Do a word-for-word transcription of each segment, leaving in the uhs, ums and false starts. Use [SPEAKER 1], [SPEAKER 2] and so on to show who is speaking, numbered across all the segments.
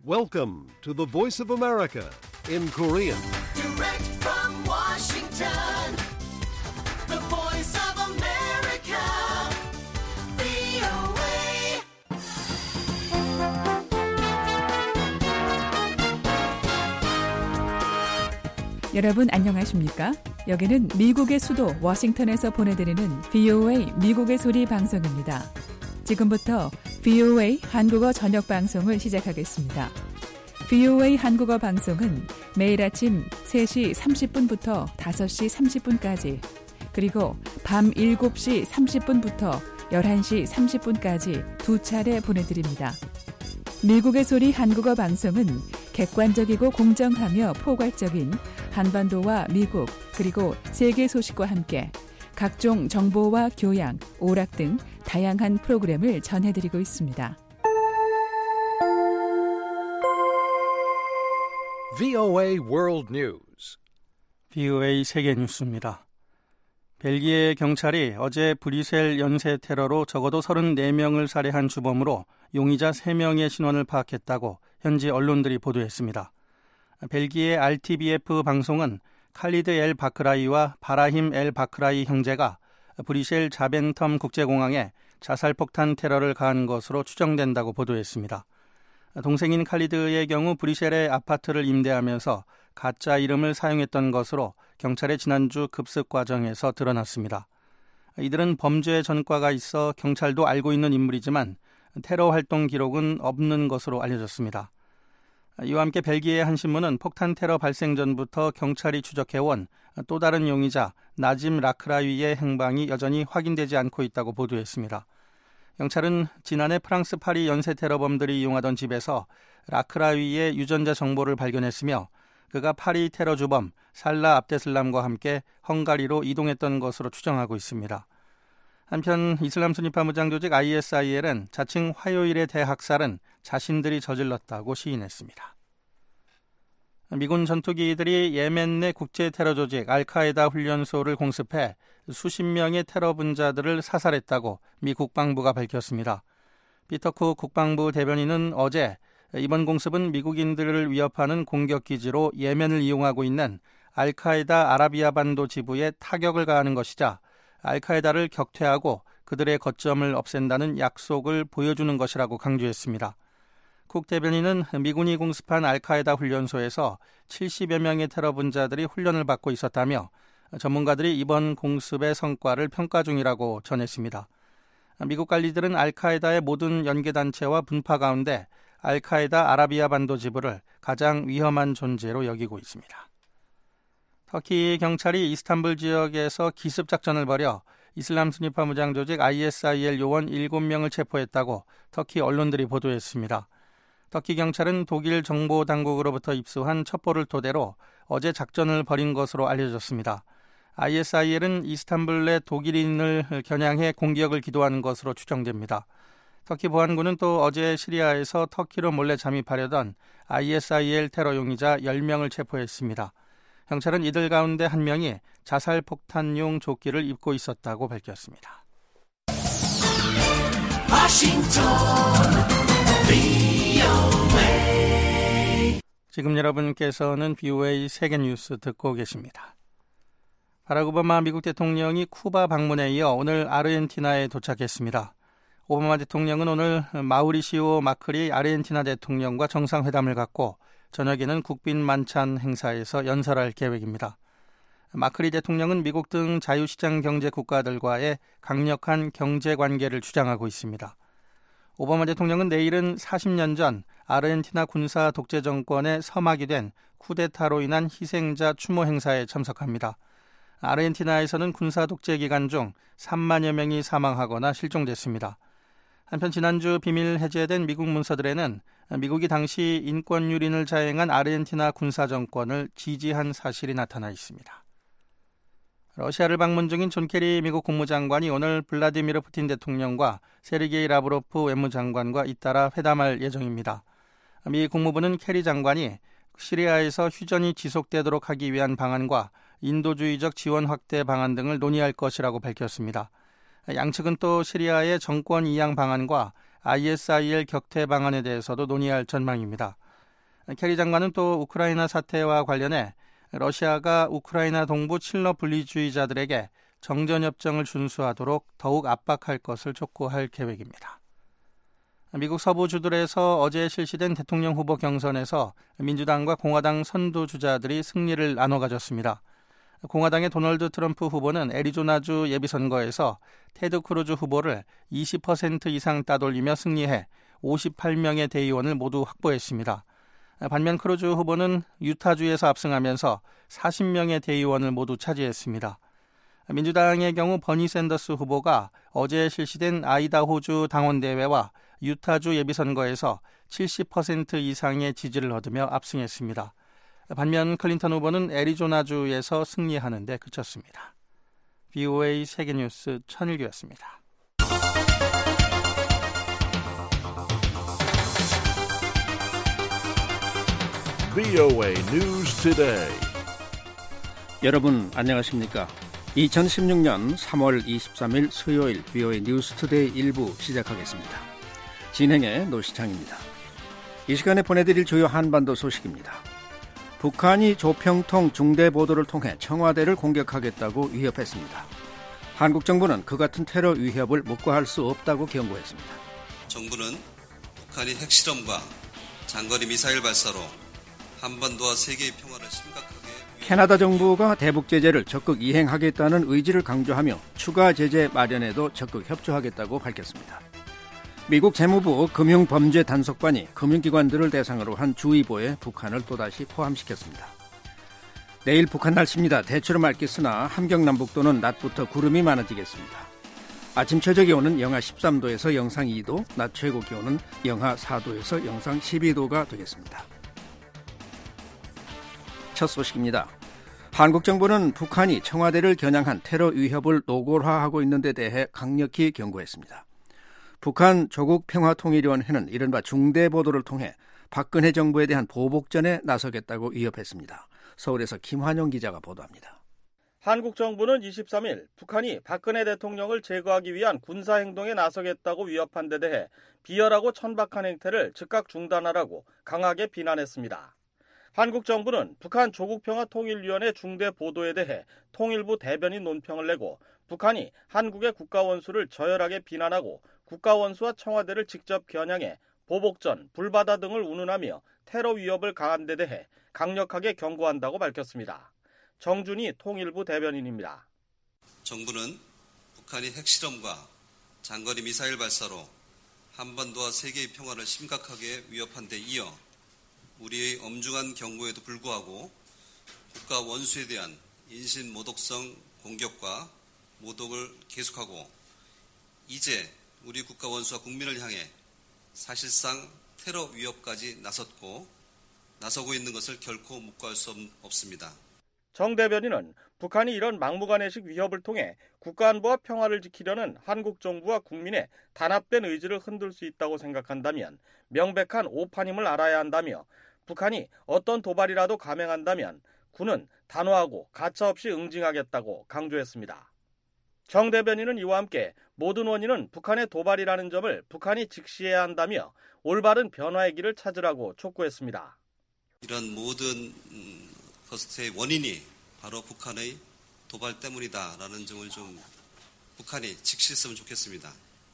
[SPEAKER 1] Welcome to the Voice of America in Korean.
[SPEAKER 2] Direct from Washington, the Voice of America, 브이오에이.
[SPEAKER 3] 여러분 안녕하십니까? 여기는 미국의 수도 워싱턴에서 보내드리는 브이오에이 미국의 소리 방송입니다. 지금부터 브이오에이 한국어 저녁 방송을 시작하겠습니다. 브이오에이 한국어 방송은 매일 아침 세 시 삼십 분부터 다섯 시 삼십 분까지 그리고 밤 일곱 시 삼십 분부터 열한 시 삼십 분까지 두 차례 보내드립니다. 미국의 소리 한국어 방송은 객관적이고 공정하며 포괄적인 한반도와 미국 그리고 세계 소식과 함께 각종 정보와 교양, 오락 등 다양한 프로그램을 전해드리고 있습니다.
[SPEAKER 1] 브이오에이 World News.
[SPEAKER 4] 브이오에이 세계 뉴스입니다. 벨기에 경찰이 어제 브뤼셀 연쇄 테러로 적어도 서른네 명을 살해한 주범으로 용의자 세 명의 신원을 파악했다고 현지 언론들이 보도했습니다. 벨기에 알티비에프 방송은 칼리드 엘 바크라이와 바라힘 엘 바크라이 형제가 브뤼셀 자벤텀 국제공항에 자살폭탄 테러를 가한 것으로 추정된다고 보도했습니다. 동생인 칼리드의 경우 브뤼셀의 아파트를 임대하면서 가짜 이름을 사용했던 것으로 경찰의 지난주 급습 과정에서 드러났습니다. 이들은 범죄 전과가 있어 경찰도 알고 있는 인물이지만 테러 활동 기록은 없는 것으로 알려졌습니다. 이와 함께 벨기에 한 신문은 폭탄 테러 발생 전부터 경찰이 추적해온 또 다른 용의자 나짐 라크라위의 행방이 여전히 확인되지 않고 있다고 보도했습니다. 경찰은 지난해 프랑스 파리 연쇄 테러범들이 이용하던 집에서 라크라위의 유전자 정보를 발견했으며 그가 파리 테러 주범 살라 압데슬람과 함께 헝가리로 이동했던 것으로 추정하고 있습니다. 한편 이슬람 순위파 무장 조직 아이에스아이엘은 자칭 화요일의 대학살은 자신들이 저질렀다고 시인했습니다. 미군 전투기들이 예멘 내 국제 테러 조직 알카에다 훈련소를 공습해 수십 명의 테러 분자들을 사살했다고 미 국방부가 밝혔습니다. 피터 쿡 국방부 대변인은 어제 이번 공습은 미국인들을 위협하는 공격기지로 예멘을 이용하고 있는 알카에다 아라비아 반도 지부에 타격을 가하는 것이자 알카에다를 격퇴하고 그들의 거점을 없앤다는 약속을 보여주는 것이라고 강조했습니다. 쿡 대변인은 미군이 공습한 알카에다 훈련소에서 칠십여 명의 테러 분자들이 훈련을 받고 있었다며 전문가들이 이번 공습의 성과를 평가 중이라고 전했습니다. 미국 관리들은 알카에다의 모든 연계단체와 분파 가운데 알카에다 아라비아 반도 지부를 가장 위험한 존재로 여기고 있습니다. 터키 경찰이 이스탄불 지역에서 기습작전을 벌여 이슬람 순위파 무장 조직 아이에스아이엘 요원 일곱 명을 체포했다고 터키 언론들이 보도했습니다. 터키 경찰은 독일 정보당국으로부터 입수한 첩보를 토대로 어제 작전을 벌인 것으로 알려졌습니다. 아이에스아이엘은 이스탄불 내 독일인을 겨냥해 공격을 기도하는 것으로 추정됩니다. 터키 보안군은 또 어제 시리아에서 터키로 몰래 잠입하려던 아이에스아이엘 테러 용의자 열 명을 체포했습니다. 경찰은 이들 가운데 한 명이 자살폭탄용 조끼를 입고 있었다고 밝혔습니다.
[SPEAKER 2] 워싱턴 브이오에이.
[SPEAKER 4] 지금 여러분께서는 브이오에이 세계 뉴스 듣고 계십니다. 바락 오바마 미국 대통령이 쿠바 방문에 이어 오늘 아르헨티나에 도착했습니다. 오바마 대통령은 오늘 마우리시오 마크리 아르헨티나 대통령과 정상회담을 갖고 저녁에는 국빈 만찬 행사에서 연설할 계획입니다. 마크리 대통령은 미국 등 자유시장 경제 국가들과의 강력한 경제 관계를 주장하고 있습니다. 오바마 대통령은 내일은 사십 년 전 아르헨티나 군사 독재 정권의 서막이 된 쿠데타로 인한 희생자 추모 행사에 참석합니다. 아르헨티나에서는 군사 독재 기간 중 삼만여 명이 사망하거나 실종됐습니다. 한편 지난주 비밀 해제된 미국 문서들에는 미국이 당시 인권 유린을 자행한 아르헨티나 군사 정권을 지지한 사실이 나타나 있습니다. 러시아를 방문 중인 존 케리 미국 국무장관이 오늘 블라디미르 푸틴 대통령과 세르게이 라브로프 외무장관과 잇따라 회담할 예정입니다. 미 국무부는 케리 장관이 시리아에서 휴전이 지속되도록 하기 위한 방안과 인도주의적 지원 확대 방안 등을 논의할 것이라고 밝혔습니다. 양측은 또 시리아의 정권 이양 방안과 아이에스아이엘 격퇴 방안에 대해서도 논의할 전망입니다. 캐리 장관은 또 우크라이나 사태와 관련해 러시아가 우크라이나 동부 칠러 분리주의자들에게 정전협정을 준수하도록 더욱 압박할 것을 촉구할 계획입니다. 미국 서부주들에서 어제 실시된 대통령 후보 경선에서 민주당과 공화당 선두주자들이 승리를 나눠 가졌습니다. 공화당의 도널드 트럼프 후보는 애리조나주 예비선거에서 테드 크루즈 후보를 이십 퍼센트 이상 따돌리며 승리해 오십팔 명의 대의원을 모두 확보했습니다. 반면 크루즈 후보는 유타주에서 압승하면서 사십 명의 대의원을 모두 차지했습니다. 민주당의 경우 버니 샌더스 후보가 어제 실시된 아이다호주 당원대회와 유타주 예비선거에서 칠십 퍼센트 이상의 지지를 얻으며 압승했습니다. 반면 클린턴 후보는 애리조나주에서 승리하는 데 그쳤습니다. 브이오에이 세계뉴스 천일규였습니다.
[SPEAKER 1] 브이오에이 News Today.
[SPEAKER 5] 여러분 안녕하십니까? 이천십육 년 삼월 이십삼일 수요일 브이오에이 뉴스 투데이 일부 시작하겠습니다. 진행의 노시창입니다. 이 시간에 보내드릴 주요 한반도 소식입니다. 북한이 조평통 중대 보도를 통해 청와대를 공격하겠다고 위협했습니다. 한국 정부는 그 같은 테러 위협을 묵과할 수 없다고 경고했습니다.
[SPEAKER 6] 정부는 북한이 핵실험과 장거리 미사일 발사로 한반도와 세계의 평화를 심각하게
[SPEAKER 5] 캐나다 정부가 대북 제재를 적극 이행하겠다는 의지를 강조하며 추가 제재 마련에도 적극 협조하겠다고 밝혔습니다. 미국 재무부 금융범죄단속반이 금융기관들을 대상으로 한 주의보에 북한을 또다시 포함시켰습니다. 내일 북한 날씨입니다. 대체로 맑겠으나 함경남북도는 낮부터 구름이 많아지겠습니다. 아침 최저 기온은 영하 십삼 도에서 영상 이 도, 낮 최고 기온은 영하 사 도에서 영상 십이 도가 되겠습니다. 첫 소식입니다. 한국 정부는 북한이 청와대를 겨냥한 테러 위협을 노골화하고 있는 데 대해 강력히 경고했습니다. 북한 조국평화통일위원회는 이른바 중대 보도를 통해 박근혜 정부에 대한 보복전에 나서겠다고 위협했습니다. 서울에서 김환영 기자가 보도합니다.
[SPEAKER 7] 한국 정부는 이십삼일 북한이 박근혜 대통령을 제거하기 위한 군사행동에 나서겠다고 위협한 데 대해 비열하고 천박한 행태를 즉각 중단하라고 강하게 비난했습니다. 한국 정부는 북한 조국평화통일위원회 중대 보도에 대해 통일부 대변인 논평을 내고 북한이 한국의 국가원수를 저열하게 비난하고 국가원수와 청와대를 직접 겨냥해 보복전, 불바다 등을 운운하며 테러 위협을 가한 데 대해 강력하게 경고한다고 밝혔습니다. 정준희 통일부 대변인입니다.
[SPEAKER 6] 정부는 북한이 핵실험과 장거리 미사일 발사로 한반도와 세계의 평화를 심각하게 위협한 데 이어 우리의 엄중한 경고에도 불구하고 국가 원수에 대한 인신모독성 공격과 모독을 계속하고 이제 우리 국가 원수와 국민을 향해 사실상 테러 위협까지 나섰고 나서고 있는 것을 결코 묵과할 수 없습니다.
[SPEAKER 7] 정 대변인은 북한이 이런 막무가내식 위협을 통해 국가안보와 평화를 지키려는 한국 정부와 국민의 단합된 의지를 흔들 수 있다고 생각한다면 명백한 오판임을 알아야 한다며 북한이 어떤 도발이라도 감행한다면 군은 단호하고 가차없이 응징하겠다고 강조했습니다. 정 대변인은 이와 함께 모든 원인은 북한의 도발이라는 점을 북한이 직시해야 한다며 올바른 변화의 길을 찾으라고 촉구했습니다.
[SPEAKER 6] 이런 모든 것의 원인이 바로 북한의 도발 때문이다라는 점을 좀 북한이 직시했으면 좋겠습니다.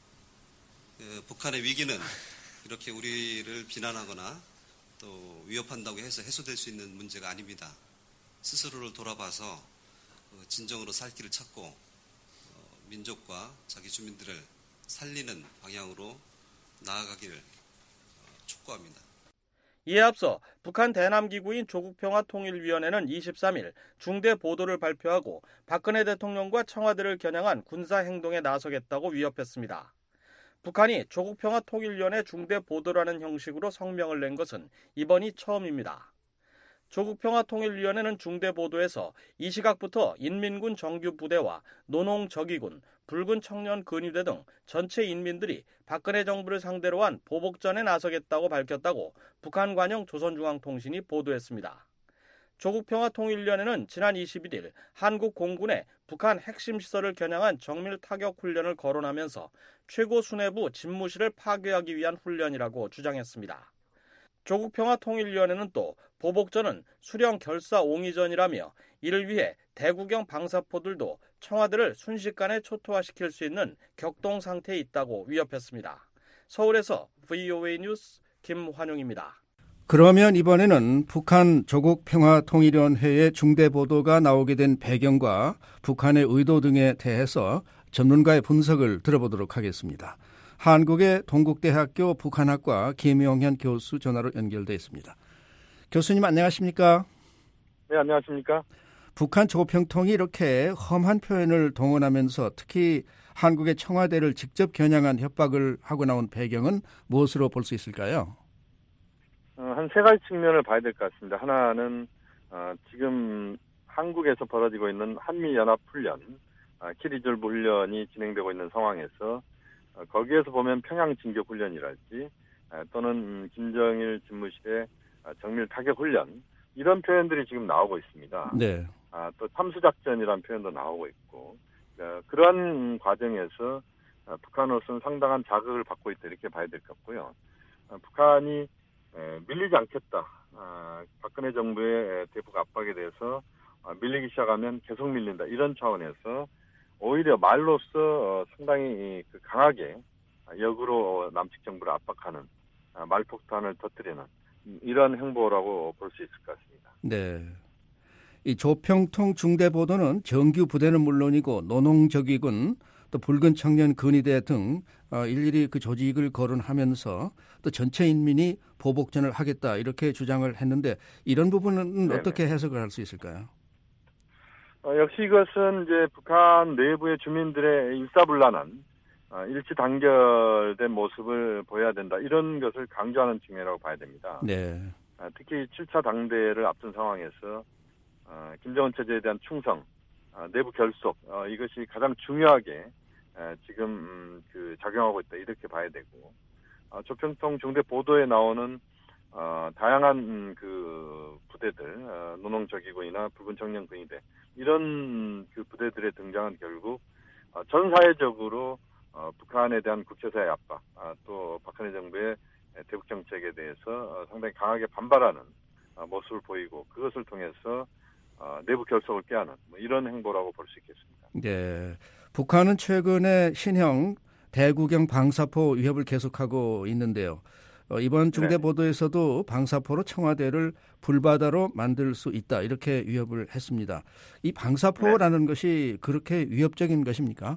[SPEAKER 6] 북한의 위기는 이렇게 우리를 비난하거나 또 위협한다고 해서 해소될 수 있는 문제가 아닙니다. 스스로를 돌아봐서 진정으로 살 길을 찾고 민족과 자기 주민들을 살리는 방향으로 나아가기를 촉구합니다.
[SPEAKER 7] 이에 앞서 북한 대남기구인 조국평화통일위원회는 이십삼일 중대 보도를 발표하고 박근혜 대통령과 청와대를 겨냥한 군사행동에 나서겠다고 위협했습니다. 북한이 조국평화통일위원회 중대 보도라는 형식으로 성명을 낸 것은 이번이 처음입니다. 조국평화통일위원회는 중대 보도에서 이 시각부터 인민군 정규 부대와 노농적기군, 붉은 청년 근위대 등 전체 인민들이 박근혜 정부를 상대로 한 보복전에 나서겠다고 밝혔다고 북한 관영 조선중앙통신이 보도했습니다. 조국평화통일위원회는 지난 이십일일 한국 공군의 북한 핵심 시설을 겨냥한 정밀 타격 훈련을 거론하면서 최고 수뇌부 집무실을 파괴하기 위한 훈련이라고 주장했습니다. 조국평화통일위원회는 또 보복전은 수령 결사 옹이전이라며 이를 위해 대구경 방사포들도 청와대를 순식간에 초토화시킬 수 있는 격동 상태에 있다고 위협했습니다. 서울에서 브이오에이 뉴스 김환용입니다.
[SPEAKER 5] 그러면 이번에는 북한 조국평화통일위원회의 중대 보도가 나오게 된 배경과 북한의 의도 등에 대해서 전문가의 분석을 들어보도록 하겠습니다. 한국의 동국대학교 북한학과 김용현 교수 전화로 연결돼 있습니다. 교수님 안녕하십니까?
[SPEAKER 8] 네, 안녕하십니까?
[SPEAKER 5] 북한 조평통이 이렇게 험한 표현을 동원하면서 특히 한국의 청와대를 직접 겨냥한 협박을 하고 나온 배경은 무엇으로 볼 수 있을까요?
[SPEAKER 8] 어, 한 세 가지 측면을 봐야 될 것 같습니다. 하나는 어, 지금 한국에서 벌어지고 있는 한미연합훈련, 어, 키리졸브 훈련이 진행되고 있는 상황에서 어, 거기에서 보면 평양진격훈련이랄지 어, 또는 김정일 집무실의 어, 정밀 타격훈련 이런 표현들이 지금 나오고 있습니다.
[SPEAKER 5] 네.
[SPEAKER 8] 아, 또 참수작전이라는 표현도 나오고 있고 어, 그러한 과정에서 어, 북한으로서는 상당한 자극을 받고 있다 이렇게 봐야 될 것 같고요. 어, 북한이 에, 밀리지 않겠다. 아, 박근혜 정부의 대북 압박에 대해서 아, 밀리기 시작하면 계속 밀린다. 이런 차원에서 오히려 말로써 어, 상당히 그 강하게 역으로 남측 정부를 압박하는 아, 말폭탄을 터뜨리는 이런 행보라고 볼 수 있을 것 같습니다.
[SPEAKER 5] 네. 이 조평통 중대보도는 정규 부대는 물론이고 노농적이군 또 붉은 청년 근위대 등 어, 일일이 그 조직을 거론하면서 또 전체 인민이 보복전을 하겠다 이렇게 주장을 했는데 이런 부분은
[SPEAKER 8] 네네.
[SPEAKER 5] 어떻게 해석을 할 수 있을까요?
[SPEAKER 8] 어, 역시 이것은 이제 북한 내부의 주민들의 일사불란한 어, 일치 단결된 모습을 보여야 된다 이런 것을 강조하는 측면이라고 봐야 됩니다.
[SPEAKER 5] 네.
[SPEAKER 8] 어, 특히 칠 차 당대를 앞둔 상황에서 어, 김정은 체제에 대한 충성, 어, 내부 결속 어, 이것이 가장 중요하게 에, 지금 음, 그 작용하고 있다 이렇게 봐야 되고 어, 조평통 중대 보도에 나오는 어, 다양한 음, 그 부대들 어, 노농적이고이나 붉은 청년 근위대 이런 그 부대들의 등장은 결국 어, 전 사회적으로 어, 북한에 대한 국제사회 압박 아, 또 박근혜 정부의 대북 정책에 대해서 어, 상당히 강하게 반발하는 어, 모습을 보이고 그것을 통해서 어, 내부 결속을 깨하는 뭐 이런 행보라고 볼 수 있겠습니다.
[SPEAKER 5] 네. 북한은 최근에 신형 대구경 방사포 위협을 계속하고 있는데요. 어, 이번 중대
[SPEAKER 8] 네.
[SPEAKER 5] 보도에서도 방사포로 청와대를 불바다로 만들 수 있다 이렇게 위협을 했습니다. 이 방사포라는 네. 것이 그렇게 위협적인 것입니까?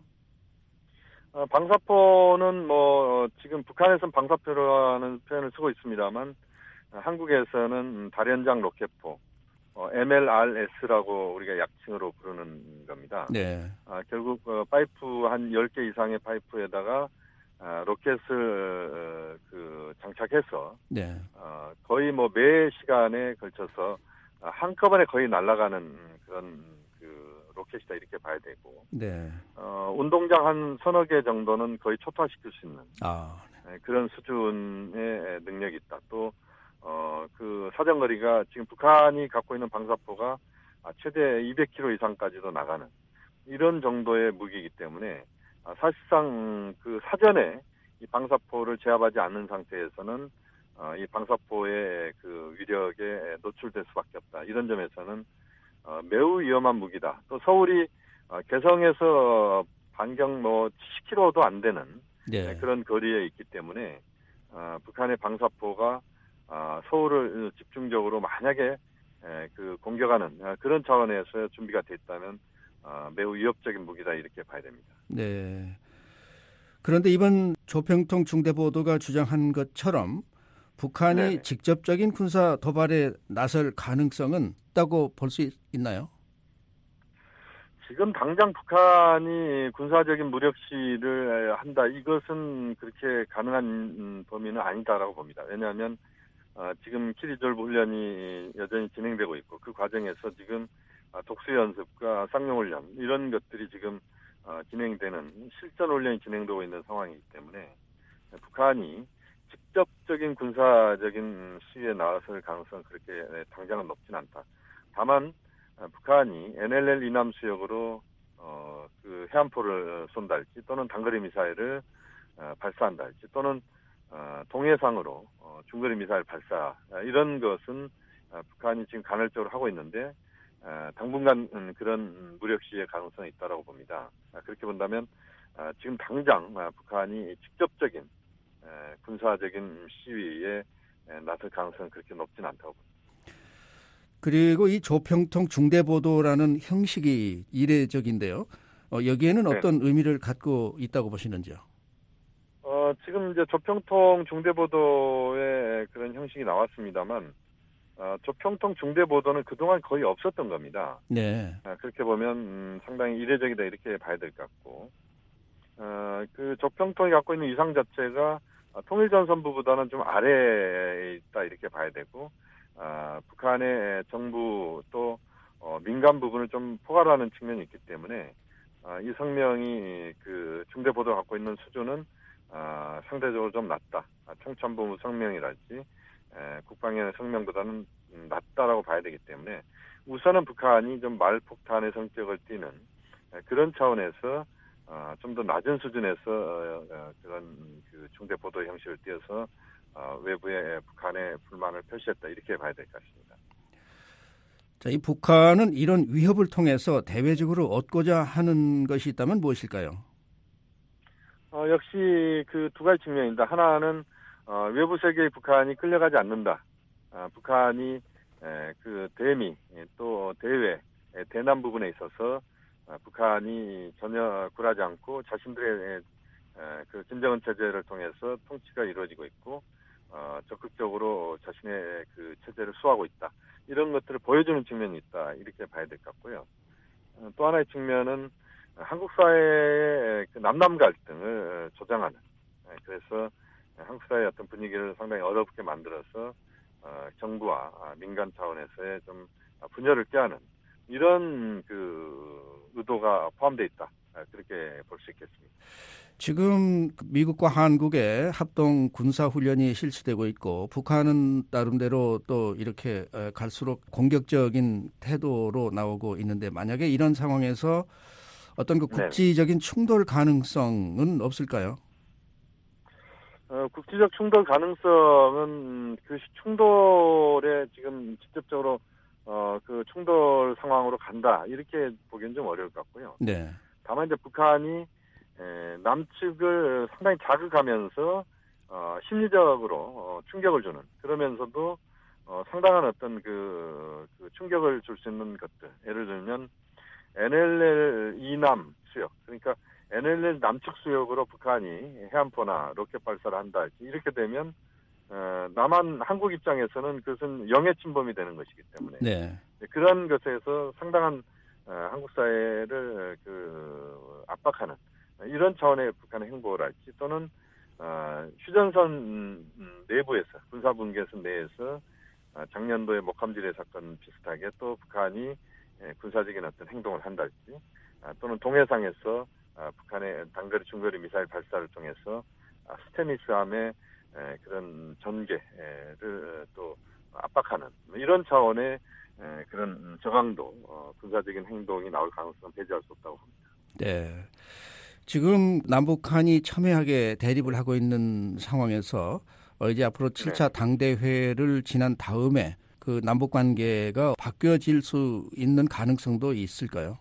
[SPEAKER 8] 어, 방사포는 뭐 지금 북한에서는 방사포라는 표현을 쓰고 있습니다만 어, 한국에서는 다련장 로켓포 어, 엠엘알에스라고 우리가 약칭으로 부르는 겁니다.
[SPEAKER 5] 네.
[SPEAKER 8] 아, 결국 어, 파이프 한 열 개 이상의 파이프에다가 아, 로켓을 어, 그 장착해서
[SPEAKER 5] 네.
[SPEAKER 8] 어, 거의 뭐 매 시간에 걸쳐서 아, 한꺼번에 거의 날아가는 그런 그 로켓이다 이렇게 봐야 되고
[SPEAKER 5] 네.
[SPEAKER 8] 어, 운동장 한 서너 개 정도는 거의 초토화시킬 수 있는
[SPEAKER 5] 아,
[SPEAKER 8] 네. 그런 수준의 능력이 있다. 또 어, 그 사정거리가 지금 북한이 갖고 있는 방사포가 최대 이백 킬로미터 이상까지도 나가는 이런 정도의 무기이기 때문에 사실상 그 사전에 이 방사포를 제압하지 않는 상태에서는 어, 이 방사포의 그 위력에 노출될 수밖에 없다. 이런 점에서는 어, 매우 위험한 무기다. 또 서울이 어, 개성에서 반경 뭐 칠십 킬로미터도 안 되는
[SPEAKER 5] 네.
[SPEAKER 8] 그런 거리에 있기 때문에 어, 북한의 방사포가 어, 서울을 집중적으로 만약에 에, 그 공격하는 어, 그런 차원에서 준비가 됐다면 어, 매우 위협적인 무기다 이렇게 봐야 됩니다.
[SPEAKER 5] 네. 그런데 이번 조평통 중대 보도가 주장한 것처럼 북한이
[SPEAKER 8] 네네.
[SPEAKER 5] 직접적인 군사 도발에 나설 가능성은 있다고 볼 수 있나요?
[SPEAKER 8] 지금 당장 북한이 군사적인 무력 시위를 한다 이것은 그렇게 가능한 범위는 아니다라고 봅니다. 왜냐하면 어, 지금 키리졸브 훈련이 여전히 진행되고 있고 그 과정에서 지금 독수 연습과 쌍용 훈련 이런 것들이 지금 어, 진행되는 실전 훈련이 진행되고 있는 상황이기 때문에 북한이 직접적인 군사적인 시위에 나설 가능성은 그렇게 당장은 높진 않다. 다만 어, 북한이 엔엘엘 이남 수역으로 어, 그 해안포를 쏜다 할지 또는 단거리 미사일을 어, 발사한다 할지 또는 어, 동해상으로 어, 중거리 미사일 발사 이런 것은 어, 북한이 지금 간헐적으로 하고 있는데 어, 당분간 음, 그런 무력 시의 가능성이 있다고 봅니다. 아, 그렇게 본다면 어, 지금 당장 어, 북한이 직접적인 에, 군사적인 시위에 에, 나설 가능성은 그렇게 높지는 않다고 봅니다.
[SPEAKER 5] 그리고 이 조평통 중대보도라는 형식이 이례적인데요. 어, 여기에는
[SPEAKER 8] 네.
[SPEAKER 5] 어떤 의미를 갖고 있다고 보시는지요?
[SPEAKER 8] 어, 지금 이제 조평통 중대보도의 그런 형식이 나왔습니다만, 어, 조평통 중대보도는 그동안 거의 없었던 겁니다.
[SPEAKER 5] 네.
[SPEAKER 8] 아, 그렇게 보면, 음, 상당히 이례적이다 이렇게 봐야 될 것 같고, 어, 그 조평통이 갖고 있는 위상 자체가 통일전선부보다는 좀 아래에 있다 이렇게 봐야 되고, 아, 북한의 정부 또 어, 민간 부분을 좀 포괄하는 측면이 있기 때문에 아, 이 성명이 그 중대 보도가 갖고 있는 수준은 아, 상대적으로 좀 낮다. 아, 총참모부 성명이랄지 에, 국방위원회 성명보다는 음, 낮다라고 봐야 되기 때문에 우선은 북한이 좀 말폭탄의 성격을 띠는 에, 그런 차원에서 어, 좀 더 낮은 수준에서 어, 어, 그런 그 중대 보도 형식을 띄어서 어, 외부에 북한의 불만을 표시했다 이렇게 봐야 될 것 같습니다.
[SPEAKER 5] 자, 이 북한은 이런 위협을 통해서 대외적으로 얻고자 하는 것이 있다면 무엇일까요?
[SPEAKER 8] 어, 역시 그 두 가지 측면입니다. 하나는 어, 외부 세계의 북한이 끌려가지 않는다. 어, 북한이 에, 그 대미 또 대외 대남 부분에 있어서 어, 북한이 전혀 굴하지 않고 자신들의 에, 그 김정은 체제를 통해서 통치가 이루어지고 있고 어, 적극적으로 자신의 그 체제를 수호하고 있다. 이런 것들을 보여주는 측면이 있다. 이렇게 봐야 될 것 같고요. 어, 또 하나의 측면은 한국 사회의 그 남남 갈등을 조장하는, 그래서 한국 사회의 어떤 분위기를 상당히 어렵게 만들어서 어, 정부와 민간 차원에서의 좀 분열을 꾀하는 이런 그 의도가 포함되어 있다. 그렇게 볼 수 있겠습니다.
[SPEAKER 5] 지금 미국과 한국의 합동 군사훈련이 실시되고 있고 북한은 나름대로 또 이렇게 갈수록 공격적인 태도로 나오고 있는데 만약에 이런 상황에서 어떤 그 국지적인 충돌 가능성은 없을까요?
[SPEAKER 8] 어, 국지적 충돌 가능성은 그 충돌에 지금 직접적으로 어, 그 충돌 상황으로 간다 이렇게 보기엔 좀 어려울 것 같고요.
[SPEAKER 5] 네.
[SPEAKER 8] 다만 이제 북한이 에, 남측을 상당히 자극하면서 어, 심리적으로 어, 충격을 주는 그러면서도 어, 상당한 어떤 그, 그 충격을 줄 수 있는 것들 예를 들면 엔엘엘 이남 수역 그러니까 엔엘엘 남측 수역으로 북한이 해안포나 로켓 발사를 한다 이렇게 되면 어, 남한 한국 입장에서는 그것은 영해 침범이 되는 것이기 때문에
[SPEAKER 5] 네.
[SPEAKER 8] 그런 것에서 상당한 어, 한국 사회를 그 압박하는 이런 차원의 북한의 행보랄지 또는 어, 휴전선 내부에서 군사분계선 내에서 어, 작년도에 목함지뢰 사건 비슷하게 또 북한이 예, 군사적인 어떤 행동을 한달지 아, 또는 동해상에서 아, 북한의 단거리 중거리 미사일 발사를 통해서 아, 스테미스함의 에, 그런 전개를 또 압박하는 이런 차원의 에, 그런 저강도 어, 군사적인 행동이 나올 가능성은 배제할 수 없다고 봅니다.
[SPEAKER 5] 네. 지금 남북한이 첨예하게 대립을 하고 있는 상황에서 어, 이제 앞으로 칠 차 네. 당대회를 지난 다음에 그 남북 관계가 바뀌어질 수 있는 가능성도 있을까요?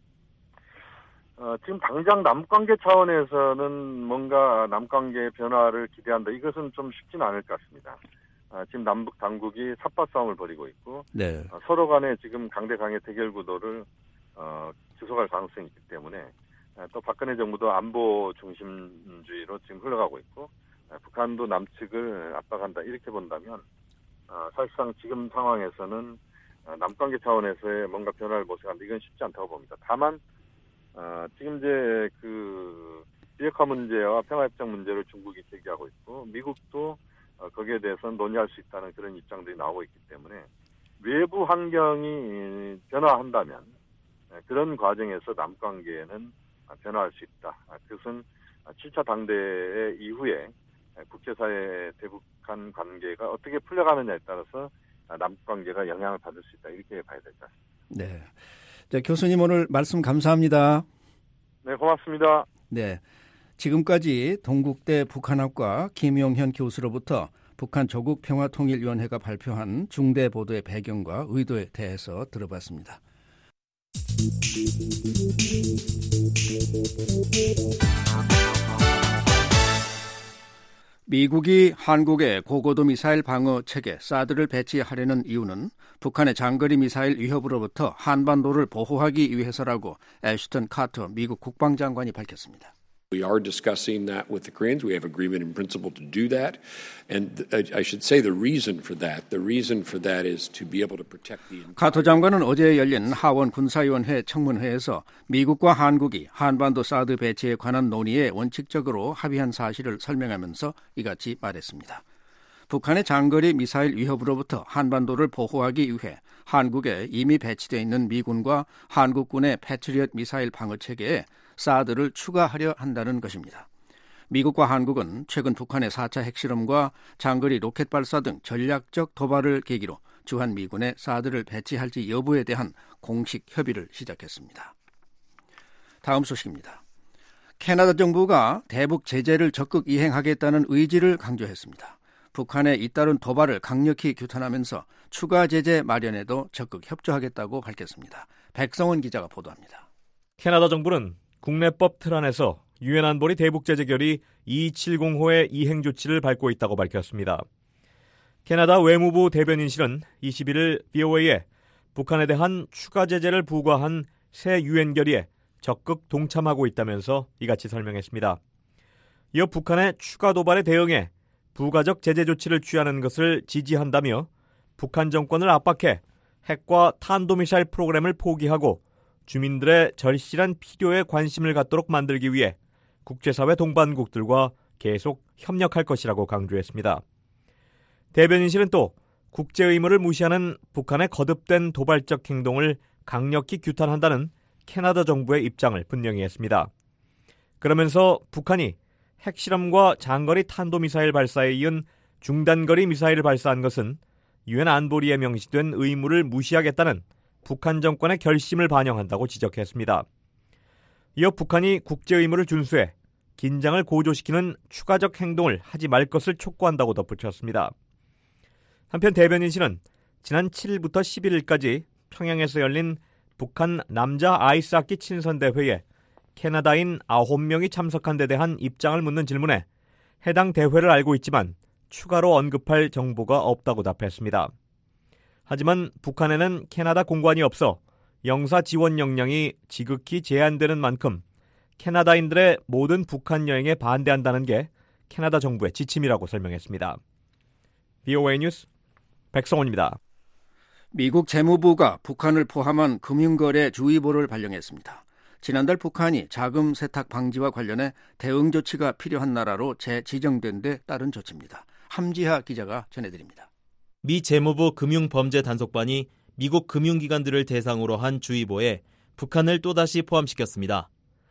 [SPEAKER 8] 어, 지금 당장 남관계 차원에서는 뭔가 남관계의 변화를 기대한다. 이것은 좀 쉽지는 않을 것 같습니다. 아, 지금 남북 당국이 삿바 싸움을 벌이고 있고 네. 어, 서로 간에 지금 강대강의 대결 구도를 어, 지속할 가능성이 있기 때문에 아, 또 박근혜 정부도 안보 중심주의로 지금 흘러가고 있고 아, 북한도 남측을 압박한다. 이렇게 본다면 어, 사실상 지금 상황에서는 어, 남관계 차원에서의 뭔가 변화를 모색한다. 이건 쉽지 않다고 봅니다. 다만 어, 지금 이제 그 비핵화 문제와 평화협정 문제를 중국이 제기하고 있고 미국도 어, 거기에 대해서는 논의할 수 있다는 그런 입장들이 나오고 있기 때문에 외부 환경이 변화한다면 그런 과정에서 남관계에는 변화할 수 있다. 그것은 칠 차 당대회 이후에 국제사회 대북한 관계가 어떻게 풀려가느냐에 따라서 남북관계가 영향을 받을 수 있다. 이렇게 봐야 될 것 같습니다.
[SPEAKER 5] 네. 자, 교수님 오늘 말씀 감사합니다.
[SPEAKER 8] 네, 고맙습니다.
[SPEAKER 5] 네. 지금까지 동국대 북한학과 김용현 교수로부터 북한 조국평화통일위원회가 발표한 중대 보도의 배경과 의도에 대해서 들어봤습니다. 미국이 한국의 고고도 미사일 방어 체계 사드를 배치하려는 이유는 북한의 장거리 미사일 위협으로부터 한반도를 보호하기 위해서라고 애슈턴 카터 미국 국방장관이 밝혔습니다.
[SPEAKER 9] We are discussing that with the Koreans. We have agreement in principle to do that. And I should say the reason for that, the reason for that is to be able to protect the...
[SPEAKER 5] 카터 장관은 어제 열린 하원 군사위원회 청문회에서 미국과 한국이 한반도 사드 배치에 관한 논의에 원칙적으로 합의한 사실을 설명하면서 이같이 말했습니다. 북한의 장거리 미사일 위협으로부터 한반도를 보호하기 위해 한국에 이미 배치되어 있는 미군과 한국군의 패트리엇 미사일 방어 체계에 사드를 추가하려 한다는 것입니다. 미국과 한국은 최근 북한의 사 차 핵실험과 장거리 로켓 발사 등 전략적 도발을 계기로 주한미군에 사드를 배치할지 여부에 대한 공식 협의를 시작했습니다. 다음 소식입니다. 캐나다 정부가 대북 제재를 적극 이행하겠다는 의지를 강조했습니다. 북한에 잇따른 도발을 강력히 규탄하면서 추가 제재 마련에도 적극 협조하겠다고 밝혔습니다. 백성원 기자가 보도합니다.
[SPEAKER 10] 캐나다 정부는 국내법 틀 안에서 유엔 안보리 대북제재결의 이이칠공호의 이행 조치를 밟고 있다고 밝혔습니다. 캐나다 외무부 대변인실은 이십일일 브이오에이에 북한에 대한 추가 제재를 부과한 새 유엔 결의에 적극 동참하고 있다면서 이같이 설명했습니다. 이어 북한의 추가 도발에 대응해 부가적 제재 조치를 취하는 것을 지지한다며 북한 정권을 압박해 핵과 탄도미사일 프로그램을 포기하고 주민들의 절실한 필요에 관심을 갖도록 만들기 위해 국제사회 동반국들과 계속 협력할 것이라고 강조했습니다. 대변인실은 또 국제 의무를 무시하는 북한의 거듭된 도발적 행동을 강력히 규탄한다는 캐나다 정부의 입장을 분명히 했습니다. 그러면서 북한이 핵실험과 장거리 탄도미사일 발사에 이은 중단거리 미사일을 발사한 것은 유엔 안보리에 명시된 의무를 무시하겠다는 북한 정권의 결심을 반영한다고 지적했습니다. 이어 북한이 국제 의무를 준수해 긴장을 고조시키는 추가적 행동을 하지 말 것을 촉구한다고 덧붙였습니다. 한편 대변인실은 지난 칠일부터 십일일까지 평양에서 열린 북한 남자 아이스하키 친선대회에 캐나다인 아홉 명이 참석한 데 대한 입장을 묻는 질문에 해당 대회를 알고 있지만 추가로 언급할 정보가 없다고 답했습니다. 하지만 북한에는 캐나다 공관이 없어 영사 지원 역량이 지극히 제한되는 만큼 캐나다인들의 모든 북한 여행에 반대한다는 게 캐나다 정부의 지침이라고 설명했습니다. 브이오에이 뉴스 백성원입니다.
[SPEAKER 5] 미국 재무부가 북한을 포함한 금융거래 주의보를 발령했습니다. 지난달 북한이 자금 세탁 방지와 관련해 대응 조치가 필요한 나라로 재지정된 데 따른 조치입니다. 함지하 기자가 전해드립니다.
[SPEAKER 11] 미 재무부 금융범죄단속반이 미국 금융기관들을 대상으로 한 주의보에 북한을 또다시 포함시켰습니다.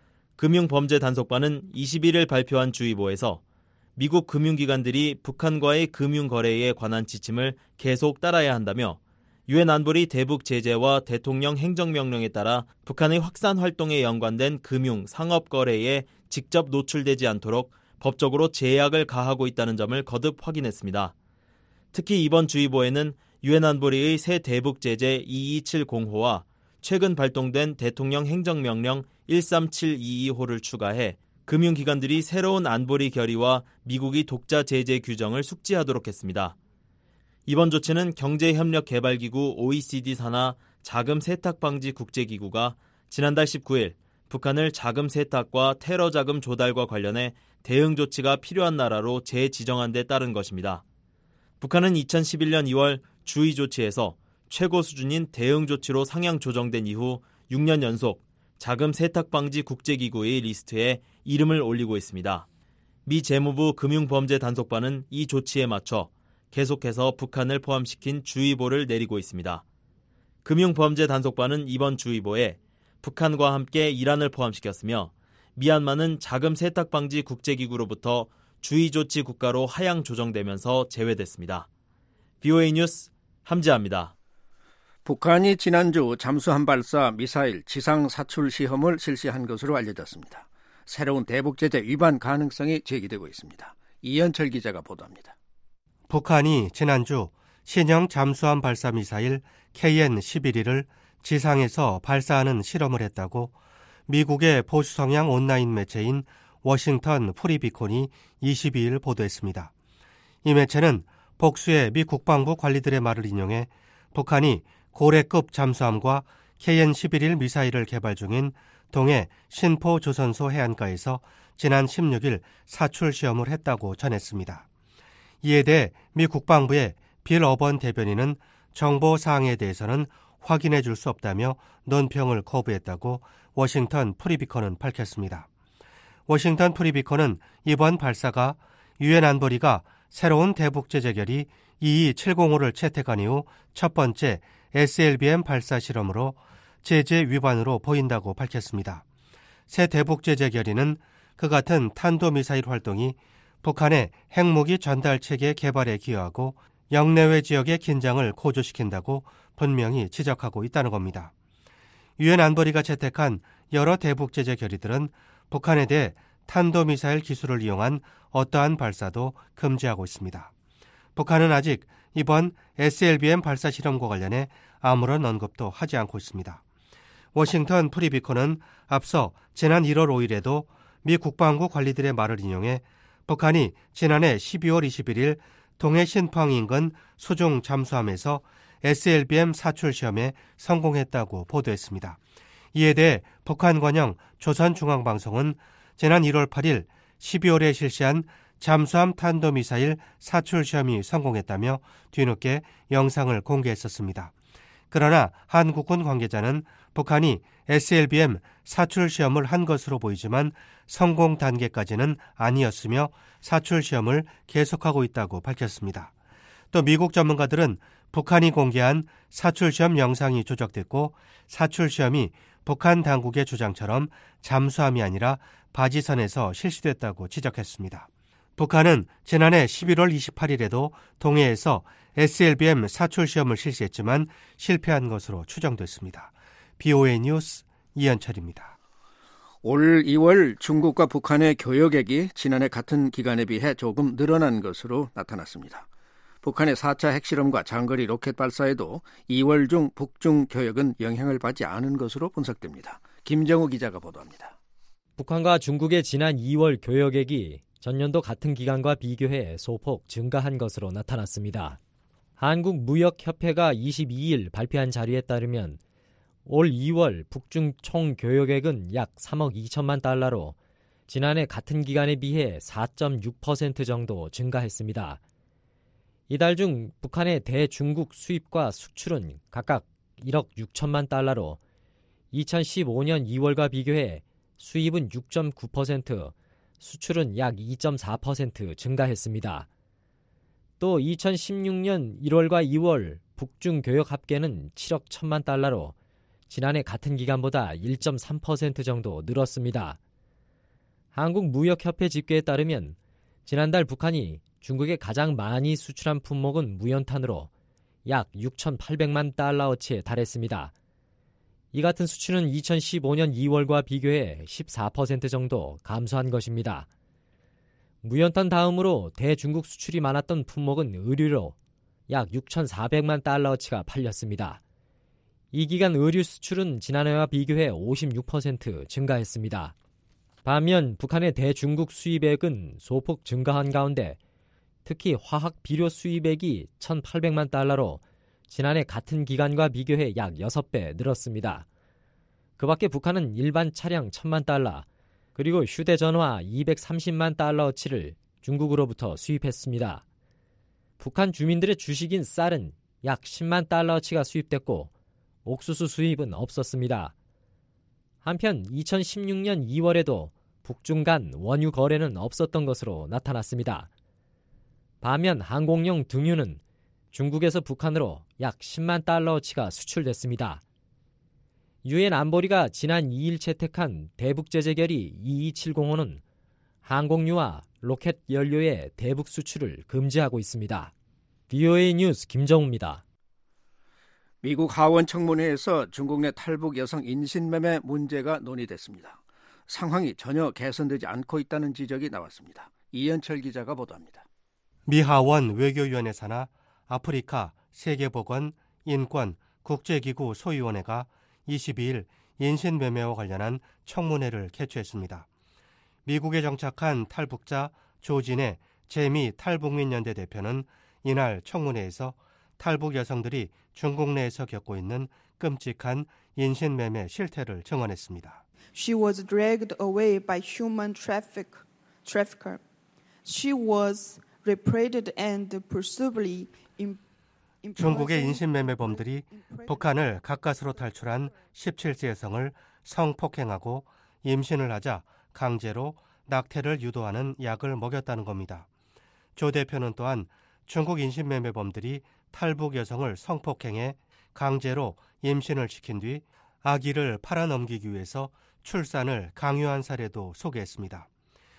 [SPEAKER 11] 금융범죄단속반은 이십일일 발표한 주의보에서 미국 금융기관들이 북한과의 금융거래에 관한 지침을 계속 따라야 한다며 유엔 안보리 대북 제재와 대통령 행정명령에 따라 북한의 확산 활동에 연관된 금융, 상업 거래에 직접 노출되지 않도록 법적으로 제약을 가하고 있다는 점을 거듭 확인했습니다. 특히 이번 주의보에는 유엔 안보리의 새 대북 제재 이이칠공호와 최근 발동된 대통령 행정명령 일삼칠이이호를 추가해 금융기관들이 새로운 안보리 결의와 미국이 독자 제재 규정을 숙지하도록 했습니다. 이번 조치는 경제협력개발기구 오이시디 산하 자금 세탁 방지 국제기구가 지난달 십구일 북한을 자금 세탁과 테러 자금 조달과 관련해 대응 조치가 필요한 나라로 재지정한 데 따른 것입니다. 북한은 이천십일년 이월 주의 조치에서 최고 수준인 대응 조치로 상향 조정된 이후 육 년 연속 자금 세탁 방지 국제기구의 리스트에 이름을 올리고 있습니다. 미 재무부 금융범죄단속반은 이 조치에 맞춰 계속해서 북한을 포함시킨 주의보를 내리고 있습니다. 금융범죄단속반은 이번 주의보에 북한과 함께 이란을 포함시켰으며 미얀마는 자금 세탁 방지 국제기구로부터 주의 조치 국가로 하향 조정되면서 제외됐습니다. 브이오에이 뉴스 함지아입니다.
[SPEAKER 5] 북한이 지난주 잠수함 발사 미사일 지상 사출 시험을 실시한 것으로 알려졌습니다. 새로운 대북제재 위반 가능성이 제기되고 있습니다. 이현철 기자가 보도합니다.
[SPEAKER 12] 북한이 지난주 신형 잠수함 발사 미사일 케이엔 십일 을 지상에서 발사하는 실험을 했다고 미국의 보수 성향 온라인 매체인 워싱턴 프리비콘이 이십이일 보도했습니다. 이 매체는 복수의 미 국방부 관리들의 말을 인용해 북한이 고래급 잠수함과 케이엔 십일 미사일을 개발 중인 동해 신포 조선소 해안가에서 지난 십육일 사출 시험을 했다고 전했습니다. 이에 대해 미 국방부의 빌 어번 대변인은 정보 사항에 대해서는 확인해 줄 수 없다며 논평을 거부했다고 워싱턴 프리비컨은 밝혔습니다. 워싱턴 프리비컨은 이번 발사가 유엔 안보리가 새로운 대북제재 결의 이이칠공오를 채택한 이후 첫 번째 에스엘비엠 발사 실험으로 제재 위반으로 보인다고 밝혔습니다. 새 대북제재 결의는 그 같은 탄도미사일 활동이 북한의 핵무기 전달 체계 개발에 기여하고 영내외 지역의 긴장을 고조시킨다고 분명히 지적하고 있다는 겁니다. 유엔 안보리가 채택한 여러 대북제재 결의들은 북한에 대해 탄도미사일 기술을 이용한 어떠한 발사도 금지하고 있습니다. 북한은 아직 이번 에스엘비엠 발사 실험과 관련해 아무런 언급도 하지 않고 있습니다. 워싱턴 프리비콘은 앞서 지난 일월 오일에도 미 국방부 관리들의 말을 인용해 북한이 지난해 십이월 이십일일 동해 신포항 인근 수중 잠수함에서 에스엘비엠 사출 시험에 성공했다고 보도했습니다. 이에 대해 북한 관영 조선중앙방송은 지난 일월 팔일 십이월에 실시한 잠수함 탄도미사일 사출 시험이 성공했다며 뒤늦게 영상을 공개했었습니다. 그러나 한국군 관계자는 북한이 에스엘비엠 사출 시험을 한 것으로 보이지만 성공 단계까지는 아니었으며 사출 시험을 계속하고 있다고 밝혔습니다. 또 미국 전문가들은 북한이 공개한 사출 시험 영상이 조작됐고 사출 시험이 북한 당국의 주장처럼 잠수함이 아니라 바지선에서 실시됐다고 지적했습니다. 북한은 지난해 십일월 이십팔일에도 동해에서 에스엘비엠 사출 시험을 실시했지만 실패한 것으로 추정됐습니다. 비오에이 뉴스 이현철입니다.
[SPEAKER 5] 올 이월 중국과 북한의 교역액이 지난해 같은 기간에 비해 조금 늘어난 것으로 나타났습니다. 북한의 사 차 핵실험과 장거리 로켓 발사에도 이월 중 북중 교역은 영향을 받지 않은 것으로 분석됩니다. 김정우 기자가 보도합니다.
[SPEAKER 13] 북한과 중국의 지난 이월 교역액이 전년도 같은 기간과 비교해 소폭 증가한 것으로 나타났습니다. 한국무역협회가 이십이일 발표한 자료에 따르면 올 이월 북중 총 교역액은 약 삼억 이천만 달러로 지난해 같은 기간에 비해 사 점 육 퍼센트 정도 증가했습니다. 이달 중 북한의 대중국 수입과 수출은 각각 일억 육천만 달러로 이천십오년 이월과 비교해 수입은 육 점 구 퍼센트, 수출은 약 이 점 사 퍼센트 증가했습니다. 또 이천십육년 일월과 이월 북중 교역 합계는 칠억 천만 달러로 지난해 같은 기간보다 일 점 삼 퍼센트 정도 늘었습니다. 한국무역협회 집계에 따르면 지난달 북한이 중국에 가장 많이 수출한 품목은 무연탄으로 약 육천팔백만 달러어치에 달했습니다. 이 같은 수출은 이천십오년 이월과 비교해 십사 퍼센트 정도 감소한 것입니다. 무연탄 다음으로 대중국 수출이 많았던 품목은 의류로 약 육천사백만 달러어치가 팔렸습니다. 이 기간 의류 수출은 지난해와 비교해 오십육 퍼센트 증가했습니다. 반면 북한의 대중국 수입액은 소폭 증가한 가운데 특히 화학 비료 수입액이 천팔백만 달러로 지난해 같은 기간과 비교해 약 여섯 배 늘었습니다. 그 밖에 북한은 일반 차량 천만 달러, 그리고 휴대전화 이백삼십만 달러어치를 중국으로부터 수입했습니다. 북한 주민들의 주식인 쌀은 약 십만 달러어치가 수입됐고 옥수수 수입은 없었습니다. 한편 이천십육년 이월에도 북중 간 원유 거래는 없었던 것으로 나타났습니다. 반면 항공용 등유는 중국에서 북한으로 약 십만 달러어치가 수출됐습니다. 유엔 안보리가 지난 이일 채택한 대북제재 결의 이이칠공오는 항공유와 로켓 연료의 대북 수출을 금지하고 있습니다. 비오에이 뉴스 김정우입니다.
[SPEAKER 5] 미국 하원 청문회에서 중국 내 탈북 여성 인신매매 문제가 논의됐습니다. 상황이 전혀 개선되지 않고 있다는 지적이 나왔습니다. 이현철 기자가 보도합니다.
[SPEAKER 12] 미 하원 외교위원회 산하 아프리카 세계보건 인권 국제기구 소위원회가 이십이일 인신매매와 관련한 청문회를 개최했습니다. 미국에 정착한 탈북자 조진의 재미 탈북민연대 대표는 이날 청문회에서 탈북 여성들이 중국 내에서 겪고 있는 끔찍한 인신매매 실태를 증언했습니다.
[SPEAKER 14] She was dragged away by human traffic, trafficker. She was raped and presumably
[SPEAKER 12] 중국의 인신매매범들이 북한을 가까스로 탈출한 십칠 세 여성을 성폭행하고 임신을 하자 강제로 낙태를 유도하는 약을 먹였다는 겁니다. 조 대표는 또한 중국 인신매매범들이 탈북 여성을 성폭행해 강제로 임신을 시킨 뒤 아기를 팔아넘기기 위해서 출산을 강요한 사례도 소개했습니다.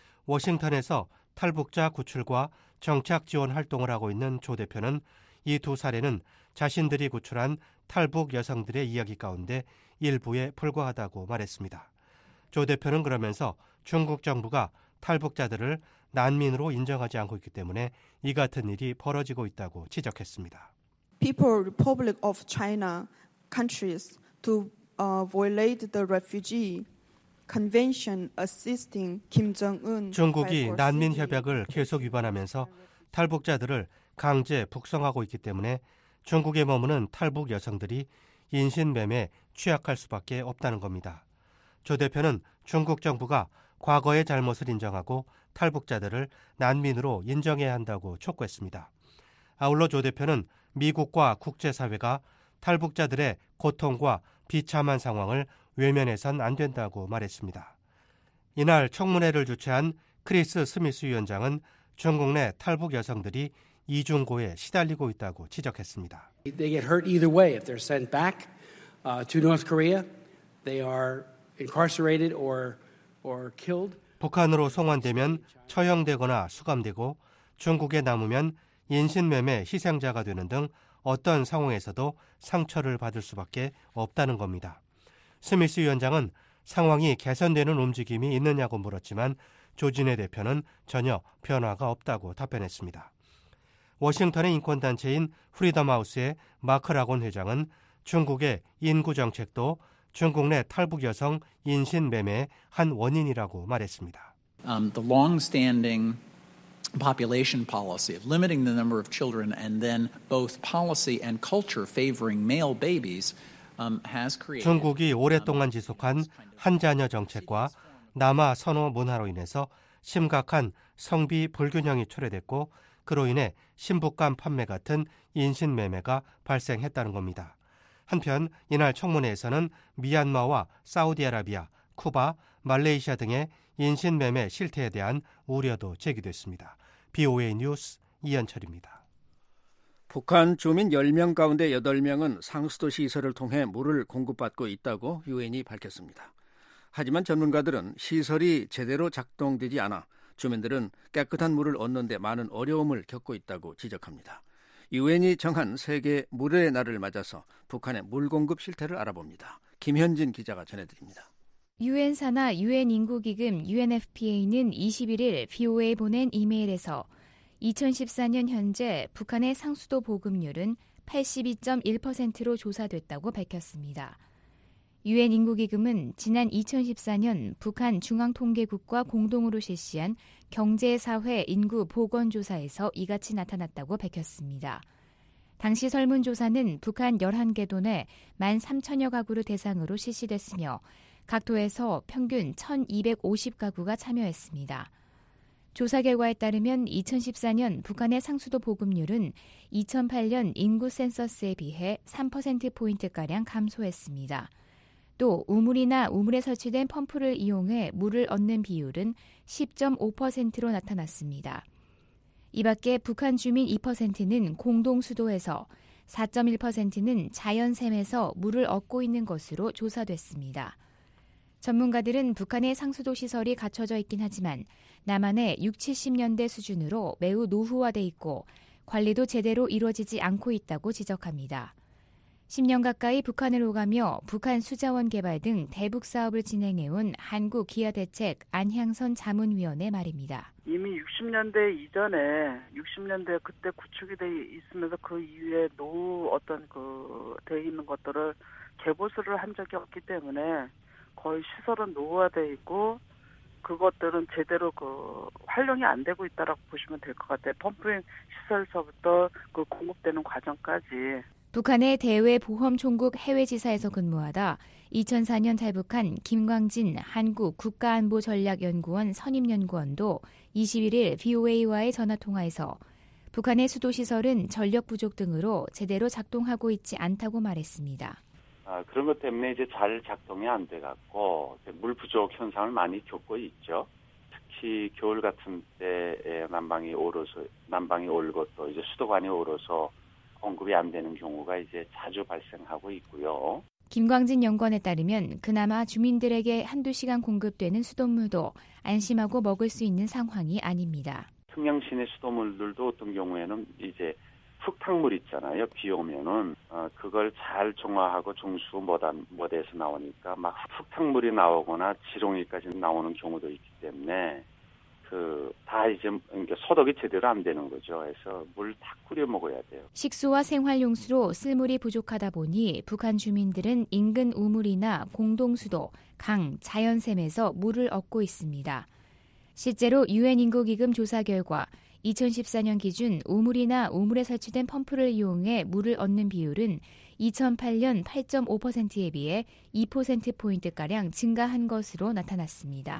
[SPEAKER 12] 워싱턴에서 탈북자 구출과 정착 지원 활동을 하고 있는 조 대표는 이 두 사례는 자신들이 구출한 탈북 여성들의 이야기 가운데 일부에 불과하다고 말했습니다. 조 대표는 그러면서 중국 정부가 탈북자들을 난민으로 인정하지 않고 있기 때문에 이 같은 일이 벌어지고 있다고 지적했습니다.
[SPEAKER 14] People Republic of China countries to uh, violate the refugee convention assisting Kim Jong-un.
[SPEAKER 12] 중국이 난민 협약을 계속 위반하면서 탈북자들을 강제 북송하고 있기 때문에 중국에 머무는 탈북 여성들이 인신매매에 취약할 수밖에 없다는 겁니다. 조 대표는 중국 정부가 과거의 잘못을 인정하고 탈북자들을 난민으로 인정해야 한다고 촉구했습니다. 아울러 조 대표는 미국과 국제사회가 탈북자들의 고통과 비참한 상황을 외면해선 안 된다고 말했습니다. 이날 청문회를 주최한 크리스 스미스 위원장은 중국 내 탈북 여성들이 이중고에 시달리고 있다고 지적했습니다.
[SPEAKER 15] They get hurt either way. If they're sent back uh, to North Korea, they are incarcerated or or killed.
[SPEAKER 12] 북한으로 송환되면 처형되거나 수감되고 중국에 남으면 인신매매 희생자가 되는 등 어떤 상황에서도 상처를 받을 수밖에 없다는 겁니다. 스미스 위원장은 상황이 개선되는 움직임이 있느냐고 물었지만 조진의 대표는 전혀 변화가 없다고 답변했습니다. 워싱턴의 인권단체인 프리덤하우스의 마크 라곤 회장은 중국의 인구 정책도 중국 내 탈북 여성 인신 매매의 한 원인이라고 말했습니다.
[SPEAKER 16] Um, the long-standing population policy of limiting the number of children and then both policy and culture favoring male babies um, has created.
[SPEAKER 12] 중국이 오랫동안 지속한 한 자녀 정책과 남아 선호 문화로 인해서 심각한 성비 불균형이 초래됐고 그로 인해 신부감 판매 같은 인신매매가 발생했다는 겁니다. 한편 이날 청문회에서는 미얀마와 사우디아라비아, 쿠바, 말레이시아 등의 인신매매 실태에 대한 우려도 제기됐습니다. 비오에이 뉴스 이현철입니다.
[SPEAKER 5] 북한 주민 열 명 가운데 여덟 명은 상수도 시설을 통해 물을 공급받고 있다고 유엔이 밝혔습니다. 하지만 전문가들은 시설이 제대로 작동되지 않아 주민들은 깨끗한 물을 얻는 데 많은 어려움을 겪고 있다고 지적합니다. 유엔이 정한 세계 물의 날을 맞아서 북한의 물 공급 실태를 알아봅니다. 김현진 기자가 전해드립니다.
[SPEAKER 17] 유엔 산하 유엔 인구기금 유엔에프피에이는 이십일일 비오에이에 보낸 이메일에서 이천십사 년 현재 북한의 상수도 보급률은 팔십이 점 일 퍼센트로 조사됐다고 밝혔습니다. 유엔 인구기금은 지난 이천십사 년 북한 중앙통계국과 공동으로 실시한 경제사회 인구 보건조사에서 이같이 나타났다고 밝혔습니다. 당시 설문조사는 북한 열한 개 도 내 만 삼천여 가구를 대상으로 실시됐으며 각 도에서 평균 천이백오십 가구가 참여했습니다. 조사 결과에 따르면 이천십사 년 북한의 상수도 보급률은 이천팔 년 인구 센서스에 비해 삼 퍼센트포인트가량 감소했습니다. 또 우물이나 우물에 설치된 펌프를 이용해 물을 얻는 비율은 십 점 오 퍼센트로 나타났습니다. 이 밖에 북한 주민 이 퍼센트는 공동수도에서 사 점 일 퍼센트는 자연샘에서 물을 얻고 있는 것으로 조사됐습니다. 전문가들은 북한의 상수도 시설이 갖춰져 있긴 하지만 남한의 육십, 칠십 년대 수준으로 매우 노후화돼 있고 관리도 제대로 이루어지지 않고 있다고 지적합니다. 십 년 가까이 북한을 오가며 북한 수자원 개발 등 대북 사업을 진행해온 한국기아대책 안향선 자문위원의 말입니다.
[SPEAKER 18] 이미 육십 년대 이전에 육십 년대 그때 구축이 돼 있으면서 그 이후에 노 어떤 그 돼 있는 것들을 개보수를 한 적이 없기 때문에 거의 시설은 노후화돼 있고 그것들은 제대로 그 활용이 안 되고 있다라고 보시면 될 것 같아요. 펌프ing 시설서부터 그 공급되는 과정까지.
[SPEAKER 17] 북한의 대외 보험 총국 해외지사에서 근무하다 이천사 년 탈북한 김광진 한국 국가안보전략연구원 선임연구원도 이십일 일 브이오에이와의 전화통화에서 북한의 수도시설은 전력 부족 등으로 제대로 작동하고 있지 않다고 말했습니다.
[SPEAKER 19] 아, 그런 것 때문에 이제 잘 작동이 안 돼갖고 물 부족 현상을 많이 겪고 있죠. 특히 겨울 같은 때에 난방이 오르서 난방이 오르고 또 이제 수도관이 오르서 공급이 안 되는 경우가 이제 자주 발생하고 있고요.
[SPEAKER 17] 김광진 연구원에 따르면 그나마 주민들에게 한두 시간 공급되는 수돗물도 안심하고 먹을 수 있는 상황이 아닙니다.
[SPEAKER 19] 평양 시내 수돗물들도 어떤 경우에는 이제 흙탕물 있잖아요. 비 오면은 어, 그걸 잘 정화하고 정수 모다 모대에서 나오니까 막 흙탕물이 나오거나 지렁이까지 나오는 경우도 있기 때문에 그 다 이제 소독이 제대로 안 되는 거죠. 그래서 물 다 끓여 먹어야 돼요.
[SPEAKER 17] 식수와 생활용수로 쓸물이 부족하다 보니 북한 주민들은 인근 우물이나 공동수도, 강, 자연샘에서 물을 얻고 있습니다. 실제로 유엔 인구기금 조사 결과 이천십사 년 기준 우물이나 우물에 설치된 펌프를 이용해 물을 얻는 비율은 이천팔 년 팔 점 오 퍼센트에 비해 이 퍼센트포인트가량 증가한 것으로 나타났습니다.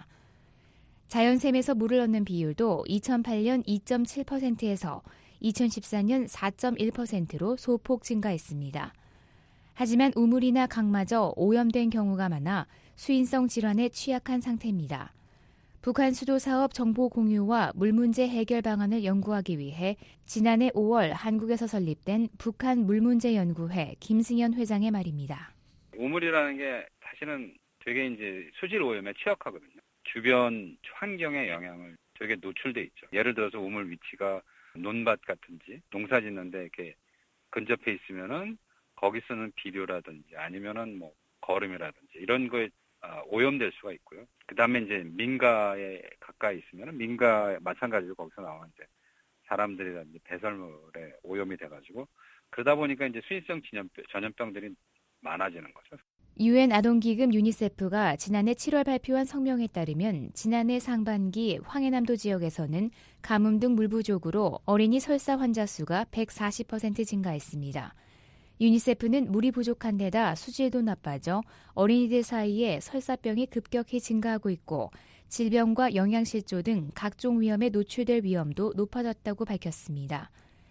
[SPEAKER 17] 자연샘에서 물을 얻는 비율도 이천팔 년 이 점 칠 퍼센트에서 이천십사 년 사 점 일 퍼센트로 소폭 증가했습니다. 하지만 우물이나 강마저 오염된 경우가 많아 수인성 질환에 취약한 상태입니다. 북한 수도 사업 정보 공유와 물 문제 해결 방안을 연구하기 위해 지난해 오월 한국에서 설립된 북한 물문제 연구회 김승현 회장의 말입니다.
[SPEAKER 20] 우물이라는 게 사실은 되게 이제 수질 오염에 취약하거든요. 주변 환경의 영향을 되게 노출돼 있죠. 예를 들어서 우물 위치가 논밭 같은지 농사 짓는데 이렇게 근접해 있으면은 거기 쓰는 비료라든지 아니면은 뭐 거름이라든지 이런 거에 오염될 수가 있고요. 그 다음에 이제 민가에 가까이 있으면은 민가 마찬가지로 거기서 나오는 이제 사람들이나 이제 배설물에 오염이 돼가지고 그러다 보니까 이제 수인성 전염병들이 많아지는 거죠.
[SPEAKER 17] 유엔 아동기금 유니세프가 지난해 칠월 발표한 성명에 따르면 지난해 상반기 황해남도 지역에서는 가뭄 등 물 부족으로 어린이 설사 환자 수가 백사십 퍼센트 증가했습니다. 유니세프는 물이 부족한 데다 수질도 나빠져 어린이들 사이에 설사병이 급격히 증가하고 있고 질병과 영양실조 등 각종 위험에 노출될 위험도 높아졌다고 밝혔습니다.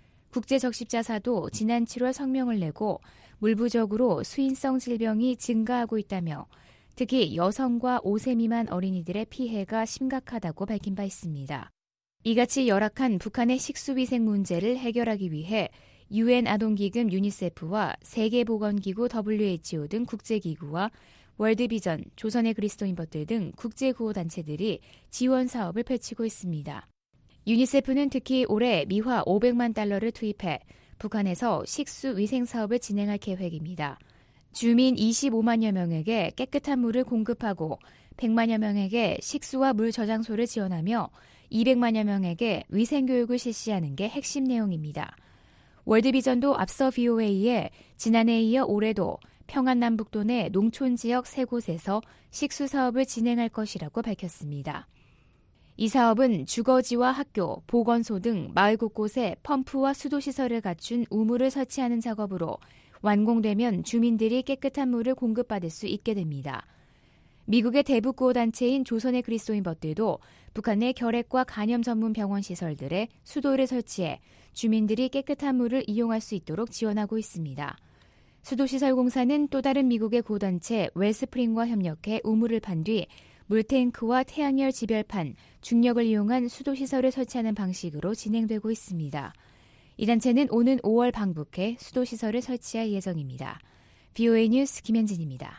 [SPEAKER 17] 국제적십자사도 지난 칠월 성명을 내고 물 부족으로 수인성 질병이 증가하고 있다며 특히 여성과 오 세 미만 어린이들의 피해가 심각하다고 밝힌 바 있습니다. 이같이 열악한 북한의 식수위생 문제를 해결하기 위해 유엔 아동기금 유니세프와 세계보건기구 더블유에이치오 등 국제기구와 월드비전, 조선의 그리스도인법들 등 국제구호단체들이 지원 사업을 펼치고 있습니다. 유니세프는 특히 올해 미화 오백만 달러를 투입해 북한에서 식수위생 사업을 진행할 계획입니다. 주민 이십오만여 명에게 깨끗한 물을 공급하고 백만여 명에게 식수와 물 저장소를 지원하며 이백만여 명에게 위생교육을 실시하는 게 핵심 내용입니다. 월드비전도 앞서 브이오에이에 지난해에 이어 올해도 평안남북도 내 농촌 지역 세 곳에서 식수 사업을 진행할 것이라고 밝혔습니다. 이 사업은 주거지와 학교, 보건소 등 마을 곳곳에 펌프와 수도시설을 갖춘 우물을 설치하는 작업으로 완공되면 주민들이 깨끗한 물을 공급받을 수 있게 됩니다. 미국의 대북구호단체인 조선의 그리스도인법들도 북한 내 결핵과 간염 전문 병원 시설들에 수도를 설치해 주민들이 깨끗한 물을 이용할 수 있도록 지원하고 있습니다. 수도시설공사는 또 다른 미국의 구호단체 웰스프링과 협력해 우물을 판 뒤 물탱크와 태양열 지별판, 중력을 이용한 수도시설을 설치하는 방식으로 진행되고 있습니다. 이 단체는 오는 오월 방북해 수도시설을 설치할 예정입니다. 브이오에이 뉴스 김현진입니다.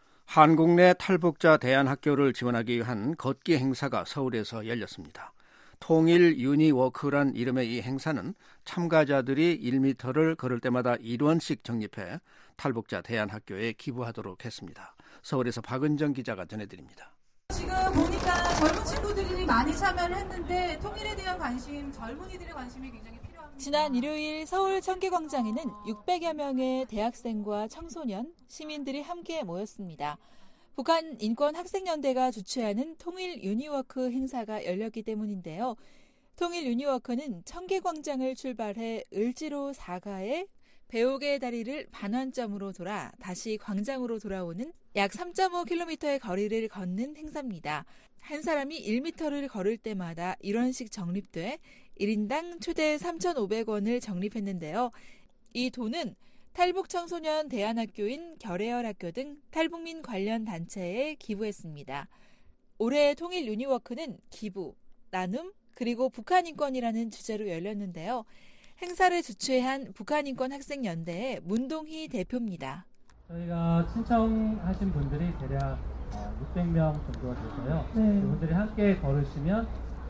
[SPEAKER 5] 한국 내 탈북자 대안학교를 지원하기 위한 걷기 행사가 서울에서 열렸습니다. 통일 유니워크란 이름의 이 행사는 참가자들이 일 미터를 걸을 때마다 일 원씩 적립해 탈북자 대안학교에 기부하도록 했습니다. 서울에서 박은정 기자가 전해드립니다.
[SPEAKER 21] 지금 보니까 젊은 친구들이 많이 참여를 했는데 통일에 대한 관심, 젊은이들의 관심이 굉장히 필요합니다.
[SPEAKER 22] 지난 일요일 서울 청계광장에는 육백여 명의 대학생과 청소년, 시민들이 함께 모였습니다. 북한 인권학생연대가 주최하는 통일 유니워크 행사가 열렸기 때문인데요. 통일 유니워크는 청계광장을 출발해 을지로 사가에 배옥의 다리를 반환점으로 돌아 다시 광장으로 돌아오는 약 삼 점 오 킬로미터의 거리를 걷는 행사입니다. 한 사람이 일 미터를 걸을 때마다 일 원씩 적립돼 일 인당 최대 삼천오백 원을 적립했는데요. 이 돈은 탈북 청소년 대안학교인 결혜열학교 등 탈북민 관련 단체에 기부했습니다. 올해 통일 유니워크는 기부, 나눔, 그리고 북한인권이라는 주제로 열렸는데요. 행사를 주최한 북한인권학생연대의 문동희 대표입니다.
[SPEAKER 23] 저희가 신청하신 분들이 대략 육백 명 정도가 돼서요. 네. 그분들이 함께 걸으시면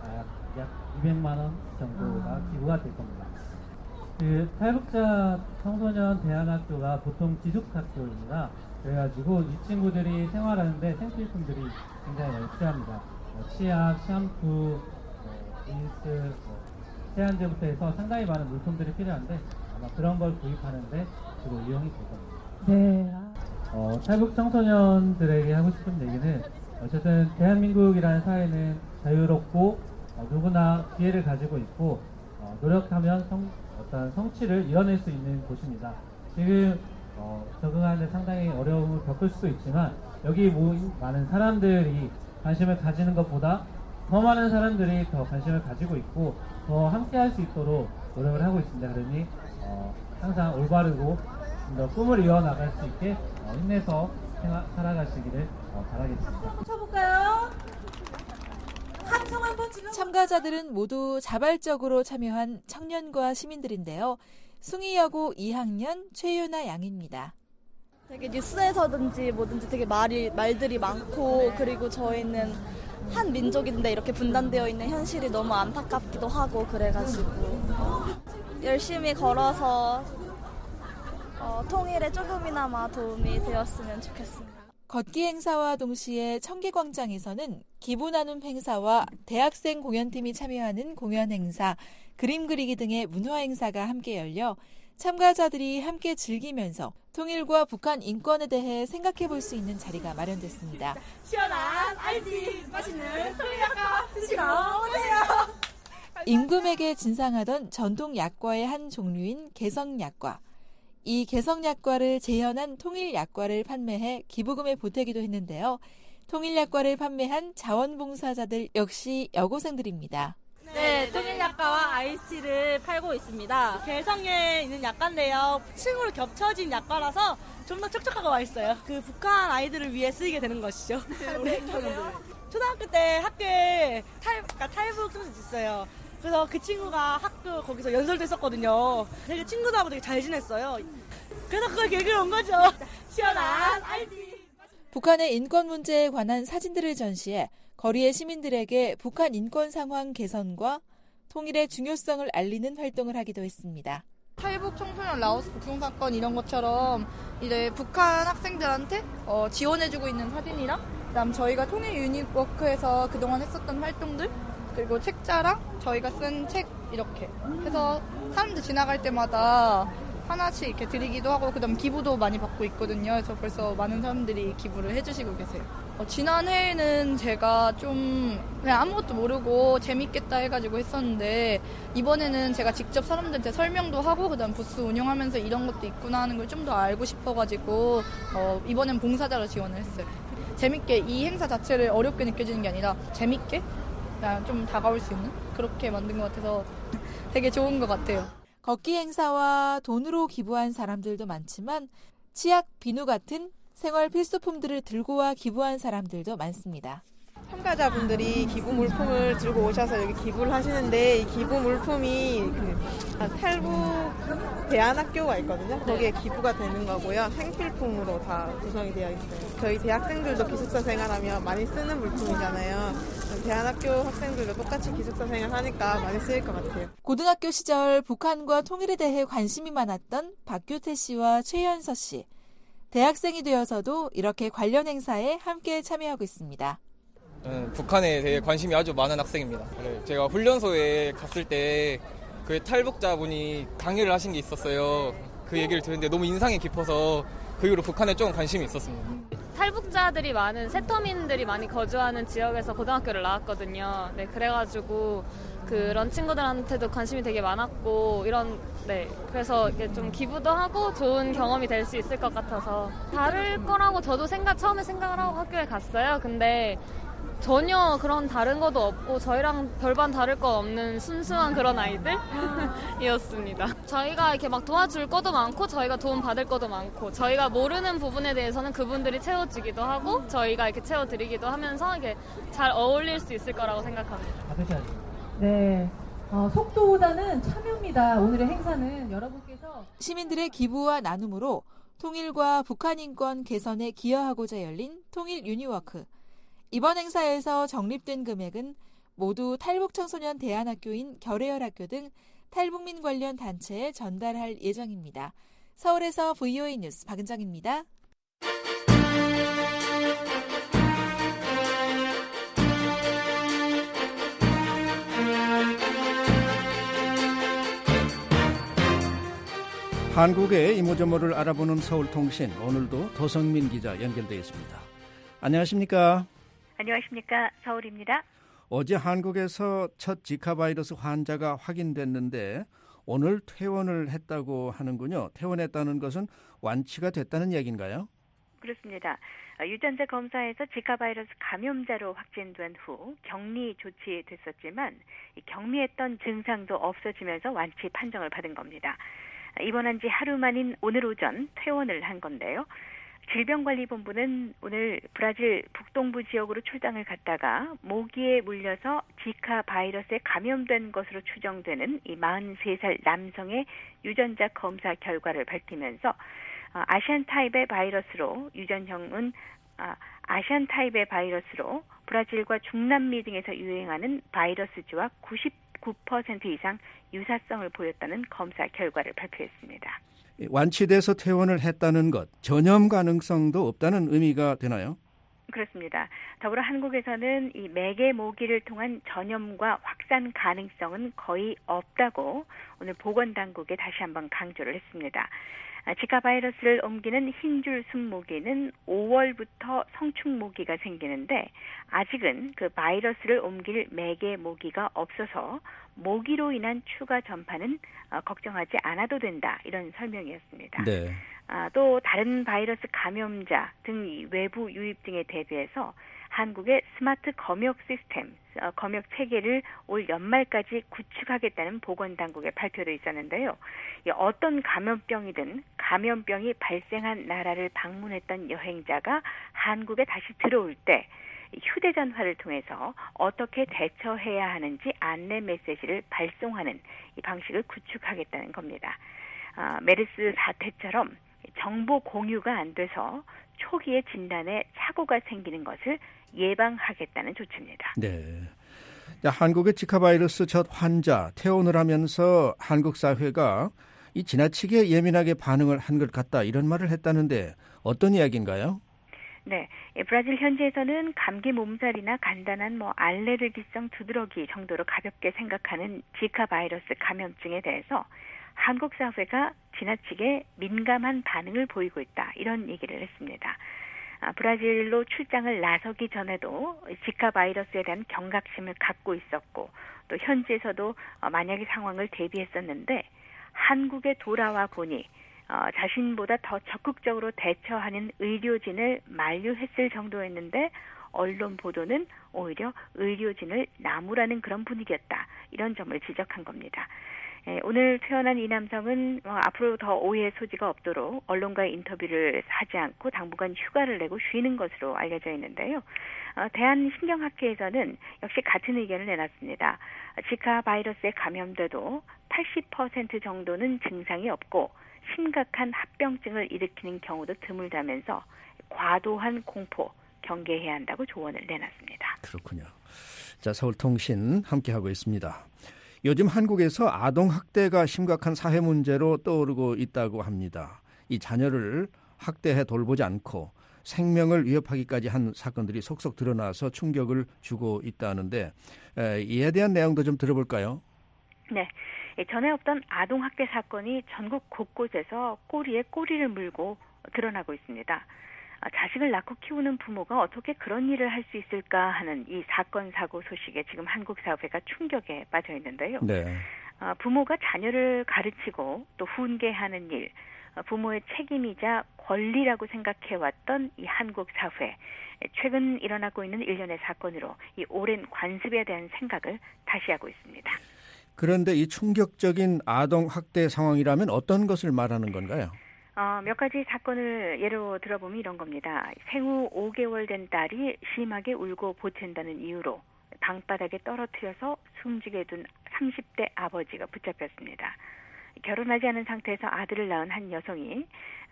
[SPEAKER 23] 약 이백만 원 정도가 아. 기부가 될 겁니다. 그 탈북자 청소년 대안학교가 보통 기숙학교입니다. 그래가지고 이 친구들이 생활하는데 생필품들이 굉장히 많이 필요합니다. 뭐 치약, 샴푸, 뭐 린스, 뭐 세안제부터 해서 상당히 많은 물품들이 필요한데 아마 그런 걸 구입하는데 주로 이용이 될 겁니다.
[SPEAKER 21] 네.
[SPEAKER 23] 어, 탈북 청소년들에게 하고 싶은 얘기는 어쨌든 대한민국이라는 사회는 자유롭고 어, 누구나 기회를 가지고 있고 어, 노력하면 성, 어떤 성취를 이뤄낼 수 있는 곳입니다. 지금 어, 적응하는 데 상당히 어려움을 겪을 수도 있지만 여기 모인 많은 사람들이 관심을 가지는 것보다 더 많은 사람들이 더 관심을 가지고 있고 더 함께 할 수 있도록 노력을 하고 있습니다. 그러니 어, 항상 올바르고 더 꿈을 이어나갈 수 있게 어, 힘내서 생활, 살아가시기를 어, 바라겠습니다.
[SPEAKER 21] 쳐볼까요? 함성 한번 지금.
[SPEAKER 22] 참가자들은 모두 자발적으로 참여한 청년과 시민들인데요. 숭이여고 이 학년 최유나 양입니다.
[SPEAKER 24] 되게 뉴스에서든지 뭐든지 되게 말이, 말들이 많고 그리고 저희는 한 민족인데 이렇게 분단되어 있는 현실이 너무 안타깝기도 하고 그래가지고 열심히 걸어서 어, 통일에 조금이나마 도움이 되었으면 좋겠습니다.
[SPEAKER 22] 걷기 행사와 동시에 청계광장에서는 기부 나눔 행사와 대학생 공연팀이 참여하는 공연 행사, 그림 그리기 등의 문화 행사가 함께 열려 참가자들이 함께 즐기면서 통일과 북한 인권에 대해 생각해 볼 수 있는 자리가 마련됐습니다.
[SPEAKER 21] 시원한 알지 맛있는 통일 약과 드시러 오세요.
[SPEAKER 22] 임금에게 진상하던 전통 약과의 한 종류인 개성약과. 이 개성약과를 재현한 통일약과를 판매해 기부금에 보태기도 했는데요. 통일약과를 판매한 자원봉사자들 역시 여고생들입니다.
[SPEAKER 25] 네, 통일약과와 아이스티를 팔고 있습니다. 개성에 있는 약과인데요. 층으로 겹쳐진 약과라서 좀 더 촉촉하고 맛있어요. 그 북한 아이들을 위해 쓰이게 되는 것이죠. 네. 초등학교 때 학교에 탈, 그러니까 탈북 친구들 있어요. 그래서 그 친구가 학교 거기서 연설도 했었거든요. 되게 친구들하고 되게 잘 지냈어요. 그래서 그걸 계기로 온 거죠. 시원한 알지.
[SPEAKER 22] 북한의 인권 문제에 관한 사진들을 전시해 거리의 시민들에게 북한 인권 상황 개선과 통일의 중요성을 알리는 활동을 하기도 했습니다.
[SPEAKER 24] 탈북 청소년 라오스 북송 사건 이런 것처럼 이제 북한 학생들한테 어, 지원해주고 있는 사진이랑 그다음 저희가 통일 유니워크에서 그동안 했었던 활동들 그리고 책자랑 저희가 쓴 책 이렇게 해서 사람들 지나갈 때마다 하나씩 이렇게 드리기도 하고 그다음 기부도 많이 받고 있거든요. 그래서 벌써 많은 사람들이 기부를 해주시고 계세요. 어, 지난해에는 제가 좀 그냥 아무것도 모르고 재밌겠다 해가지고 했었는데 이번에는 제가 직접 사람들한테 설명도 하고 그다음 부스 운영하면서 이런 것도 있구나 하는 걸 좀 더 알고 싶어가지고 어, 이번엔 봉사자로 지원을 했어요. 재밌게 이 행사 자체를 어렵게 느껴지는 게 아니라 재밌게 그냥 좀 다가올 수 있는 그렇게 만든 것 같아서 되게 좋은 것 같아요.
[SPEAKER 22] 걷기 행사와 돈으로 기부한 사람들도 많지만 치약, 비누 같은 생활 필수품들을 들고 와 기부한 사람들도 많습니다.
[SPEAKER 26] 참가자분들이 기부 물품을 들고 오셔서 여기 기부를 하시는데 이 기부 물품이 그 탈북 대안학교가 있거든요. 거기에 기부가 되는 거고요. 생필품으로 다 구성이 되어 있어요. 저희 대학생들도 기숙사 생활하면 많이 쓰는 물품이잖아요. 대안학교 학생들도 똑같이 기숙사 생활하니까 많이 쓰일 것 같아요.
[SPEAKER 22] 고등학교 시절 북한과 통일에 대해 관심이 많았던 박규태 씨와 최연서 씨. 대학생이 되어서도 이렇게 관련 행사에 함께 참여하고 있습니다.
[SPEAKER 1] 저는 북한에 대해 관심이 아주 많은 학생입니다. 제가 훈련소에 갔을 때 그 탈북자분이 강의를 하신 게 있었어요. 그 얘기를 들었는데 너무 인상이 깊어서 그 이후로 북한에 좀 관심이 있었습니다.
[SPEAKER 2] 탈북자들이 많은 세터민들이 많이 거주하는 지역에서 고등학교를 나왔거든요. 네, 그래가지고 그런 친구들한테도 관심이 되게 많았고 이런 네 그래서 이게 좀 기부도 하고 좋은 경험이 될 수 있을 것 같아서 다를 거라고 저도 생각 처음에 생각을 하고 학교에 갔어요. 근데 전혀 그런 다른 것도 없고 저희랑 별반 다를 것 없는 순수한 그런 아이들이었습니다. 저희가 이렇게 막 도와줄 것도 많고 저희가 도움 받을 것도 많고 저희가 모르는 부분에 대해서는 그분들이 채워주기도 하고 저희가 이렇게 채워드리기도 하면서 이게 잘 어울릴 수 있을 거라고 생각합니다.
[SPEAKER 21] 네, 어, 속도보다는 참여입니다. 오늘의 행사는 여러분께서
[SPEAKER 22] 시민들의 기부와 나눔으로 통일과 북한 인권 개선에 기여하고자 열린 통일 유니워크. 이번 행사에서 적립된 금액은 모두 탈북 청소년 대안학교인 결혜열학교 등 탈북민 관련 단체에 전달할 예정입니다. 서울에서 브이오에이 뉴스 박은정입니다.
[SPEAKER 5] 한국의 이모저모를 알아보는 서울통신, 오늘도 도성민 기자 연결되어 있습니다. 안녕하십니까?
[SPEAKER 3] 안녕하십니까? 서울입니다.
[SPEAKER 5] 어제 한국에서 첫 지카 바이러스 환자가 확인됐는데 오늘 퇴원을 했다고 하는군요. 퇴원했다는 것은 완치가 됐다는 얘기인가요?
[SPEAKER 3] 그렇습니다. 유전자 검사에서 지카 바이러스 감염자로 확진된 후 격리 조치됐었지만 격리했던 증상도 없어지면서 완치 판정을 받은 겁니다. 입원한 지 하루 만인 오늘 오전 퇴원을 한 건데요. 질병관리본부는 오늘 브라질 북동부 지역으로 출장을 갔다가 모기에 물려서 지카 바이러스에 감염된 것으로 추정되는 이 마흔세 살 남성의 유전자 검사 결과를 밝히면서 아시안 타입의 바이러스로 유전형은 아시안 타입의 바이러스로 브라질과 중남미 등에서 유행하는 바이러스주와 구십구 퍼센트 이상 유사성을 보였다는 검사 결과를 발표했습니다.
[SPEAKER 5] 완치돼서 퇴원을 했다는 것, 전염 가능성도 없다는 의미가 되나요?
[SPEAKER 3] 그렇습니다. 더불어 한국에서는 이 매개 모기를 통한 전염과 확산 가능성은 거의 없다고 오늘 보건당국에 다시 한번 강조를 했습니다. 지카 바이러스를 옮기는 흰줄 순모기는 오월부터 성충모기가 생기는데 아직은 그 바이러스를 옮길 매개 모기가 없어서 모기로 인한 추가 전파는 걱정하지 않아도 된다, 이런 설명이었습니다.
[SPEAKER 5] 네.
[SPEAKER 3] 아, 또 다른 바이러스 감염자 등 외부 유입 등에 대비해서 한국의 스마트 검역 시스템, 어, 검역 체계를 올 연말까지 구축하겠다는 보건당국의 발표도 있었는데요. 어떤 감염병이든 감염병이 발생한 나라를 방문했던 여행자가 한국에 다시 들어올 때 휴대전화를 통해서 어떻게 대처해야 하는지 안내 메시지를 발송하는 이 방식을 구축하겠다는 겁니다. 아, 메르스 사태처럼 정보 공유가 안 돼서 초기의 진단에 착오가 생기는 것을 예방하겠다는 조치입니다.
[SPEAKER 5] 네. 자, 한국의 지카 바이러스 첫 환자 퇴원을 하면서 한국 사회가 이 지나치게 예민하게 반응을 한 것 같다, 이런 말을 했다는데 어떤 이야기인가요?
[SPEAKER 3] 네, 브라질 현지에서는 감기 몸살이나 간단한 뭐 알레르기성 두드러기 정도로 가볍게 생각하는 지카 바이러스 감염증에 대해서 한국 사회가 지나치게 민감한 반응을 보이고 있다, 이런 얘기를 했습니다. 아, 브라질로 출장을 나서기 전에도 지카 바이러스에 대한 경각심을 갖고 있었고 또 현지에서도 어, 만약의 상황을 대비했었는데 한국에 돌아와 보니 어, 자신보다 더 적극적으로 대처하는 의료진을 만류했을 정도였는데 언론 보도는 오히려 의료진을 나무라는 그런 분위기였다, 이런 점을 지적한 겁니다. 예, 오늘 퇴원한 이 남성은 어, 앞으로 더 오해 소지가 없도록 언론과의 인터뷰를 하지 않고 당분간 휴가를 내고 쉬는 것으로 알려져 있는데요. 어, 대한신경학회에서는 역시 같은 의견을 내놨습니다. 지카 바이러스에 감염돼도 팔십 퍼센트 정도는 증상이 없고 심각한 합병증을 일으키는 경우도 드물다면서 과도한 공포, 경계해야 한다고 조언을 내놨습니다.
[SPEAKER 5] 그렇군요. 자, 서울통신 함께하고 있습니다. 요즘 한국에서 아동학대가 심각한 사회 문제로 떠오르고 있다고 합니다. 이 자녀를 학대해 돌보지 않고 생명을 위협하기까지 한 사건들이 속속 드러나서 충격을 주고 있다는데 에, 이에 대한 내용도 좀 들어볼까요?
[SPEAKER 3] 네. 전에 없던 아동학대 사건이 전국 곳곳에서 꼬리에 꼬리를 물고 드러나고 있습니다. 자식을 낳고 키우는 부모가 어떻게 그런 일을 할 수 있을까 하는 이 사건 사고 소식에 지금 한국 사회가 충격에 빠져 있는데요.
[SPEAKER 5] 네.
[SPEAKER 3] 부모가 자녀를 가르치고 또 훈계하는 일, 부모의 책임이자 권리라고 생각해왔던 이 한국 사회, 최근 일어나고 있는 일련의 사건으로 이 오랜 관습에 대한 생각을 다시 하고 있습니다.
[SPEAKER 5] 그런데 이 충격적인 아동학대 상황이라면 어떤 것을 말하는 건가요?
[SPEAKER 3] 어, 몇 가지 사건을 예로 들어보면 이런 겁니다. 생후 오 개월 된 딸이 심하게 울고 보탠다는 이유로 방바닥에 떨어뜨려서 숨지게 둔 삼십 대 아버지가 붙잡혔습니다. 결혼하지 않은 상태에서 아들을 낳은 한 여성이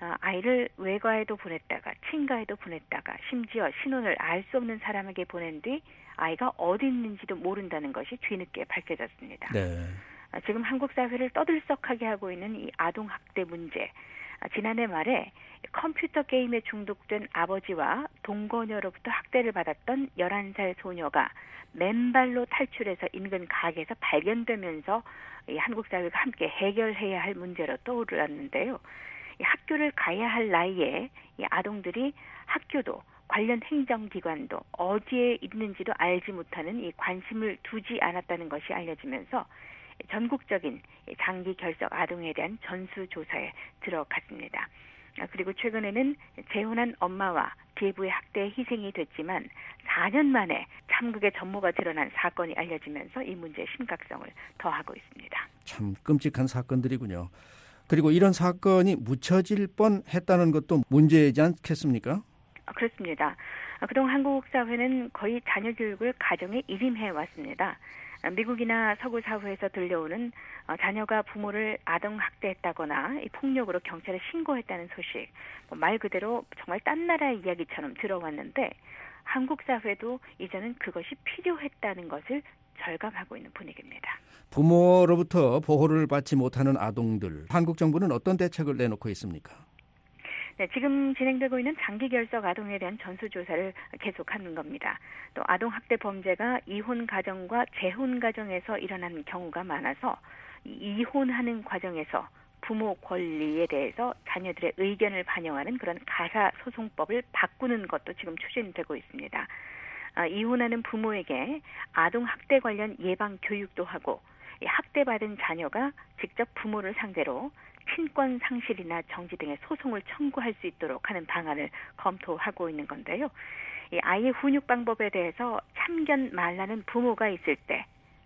[SPEAKER 3] 아이를 외가에도 보냈다가 친가에도 보냈다가 심지어 신원을 알 수 없는 사람에게 보낸 뒤 아이가 어디 있는지도 모른다는 것이 뒤늦게 밝혀졌습니다.
[SPEAKER 5] 네.
[SPEAKER 3] 지금 한국 사회를 떠들썩하게 하고 있는 이 아동학대 문제. 지난해 말에 컴퓨터 게임에 중독된 아버지와 동거녀로부터 학대를 받았던 열한 살 소녀가 맨발로 탈출해서 인근 가게에서 발견되면서 이 한국 사회가 함께 해결해야 할 문제로 떠오르었는데요. 이 학교를 가야 할 나이에 이 아동들이 학교도 관련 행정기관도 어디에 있는지도 알지 못하는 이 관심을 두지 않았다는 것이 알려지면서 전국적인 장기 결석 아동에 대한 전수조사에 들어갔습니다. 그리고 최근에는 재혼한 엄마와 계부의 학대에 희생이 됐지만 사 년 만에 참극의 전모가 드러난 사건이 알려지면서 이 문제의 심각성을 더하고 있습니다.
[SPEAKER 5] 참 끔찍한 사건들이군요. 그리고 이런 사건이 묻혀질 뻔했다는 것도 문제이지 않겠습니까?
[SPEAKER 3] 그렇습니다. 그동안 한국 사회는 거의 자녀 교육을 가정에 일임해 왔습니다. 미국이나 서구 사회에서 들려오는 자녀가 부모를 아동학대했다거나 폭력으로 경찰에 신고했다는 소식, 말 그대로 정말 딴 나라의 이야기처럼 들어왔는데 한국 사회도 이제는 그것이 필요했다는 것을 절감하고 있는 분위기입니다.
[SPEAKER 5] 부모로부터 보호를 받지 못하는 아동들, 한국 정부는 어떤 대책을 내놓고 있습니까?
[SPEAKER 3] 네, 지금 진행되고 있는 장기 결석 아동에 대한 전수조사를 계속하는 겁니다. 또 아동학대 범죄가 이혼 가정과 재혼 가정에서 일어나는 경우가 많아서 이혼하는 과정에서 부모 권리에 대해서 자녀들의 의견을 반영하는 그런 가사소송법을 바꾸는 것도 지금 추진되고 있습니다. 아, 이혼하는 부모에게 아동학대 관련 예방 교육도 하고 이 학대받은 자녀가 직접 부모를 상대로 친권 상실이나 정지 등의 소송을 청구할 수 있도록 하는 방안을 검토하고 있는 건데요. 이 아이의 훈육 방법에 대해서 참견 말라는 부모가 있을 때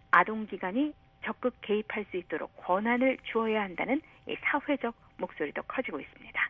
[SPEAKER 3] 아동기관이 적극 개입할 수 있도록 권한을 주어야 한다는 이 사회적 목소리도 커지고 있습니다.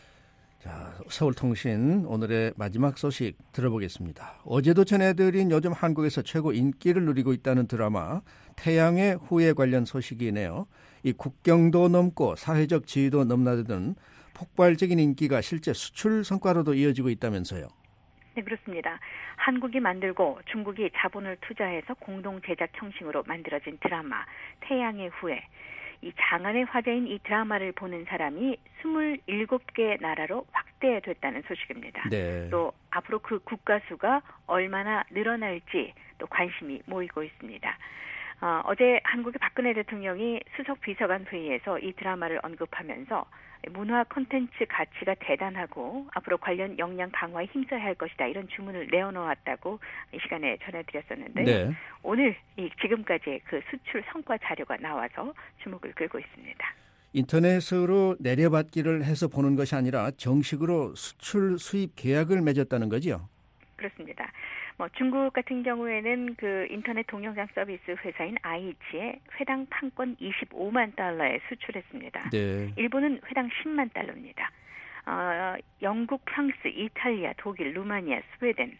[SPEAKER 5] 자, 서울통신 오늘의 마지막 소식 들어보겠습니다. 어제도 전해드린 요즘 한국에서 최고 인기를 누리고 있다는 드라마 태양의 후예 관련 소식이네요. 이 국경도 넘고 사회적 지위도 넘나드는 폭발적인 인기가 실제 수출 성과로도 이어지고 있다면서요.
[SPEAKER 3] 네, 그렇습니다. 한국이 만들고 중국이 자본을 투자해서 공동 제작 형식으로 만들어진 드라마 태양의 후예. 이 장안의 화제인 이 드라마를 보는 사람이 스물일곱 개 나라로 확대됐다는 소식입니다.
[SPEAKER 5] 네.
[SPEAKER 3] 또 앞으로 그 국가 수가 얼마나 늘어날지 또 관심이 모이고 있습니다. 어, 어제 한국의 박근혜 대통령이 수석 비서관 회의에서 이 드라마를 언급하면서 문화 콘텐츠 가치가 대단하고 앞으로 관련 역량 강화에 힘써야 할 것이다 이런 주문을 내어놓았다고 이 시간에 전해드렸었는데요.
[SPEAKER 5] 네.
[SPEAKER 3] 오늘 이 지금까지의 그 수출 성과 자료가 나와서 주목을 끌고 있습니다.
[SPEAKER 5] 인터넷으로 내려받기를 해서 보는 것이 아니라 정식으로 수출 수입 계약을 맺었다는 거죠?
[SPEAKER 3] 그렇습니다. 뭐 중국 같은 경우에는 그 인터넷 동영상 서비스 회사인 아이치에 회당 판권 이십오만 달러에 수출했습니다.
[SPEAKER 5] 네.
[SPEAKER 3] 일본은 회당 십만 달러입니다. 어, 영국, 프랑스, 이탈리아, 독일, 루마니아, 스웨덴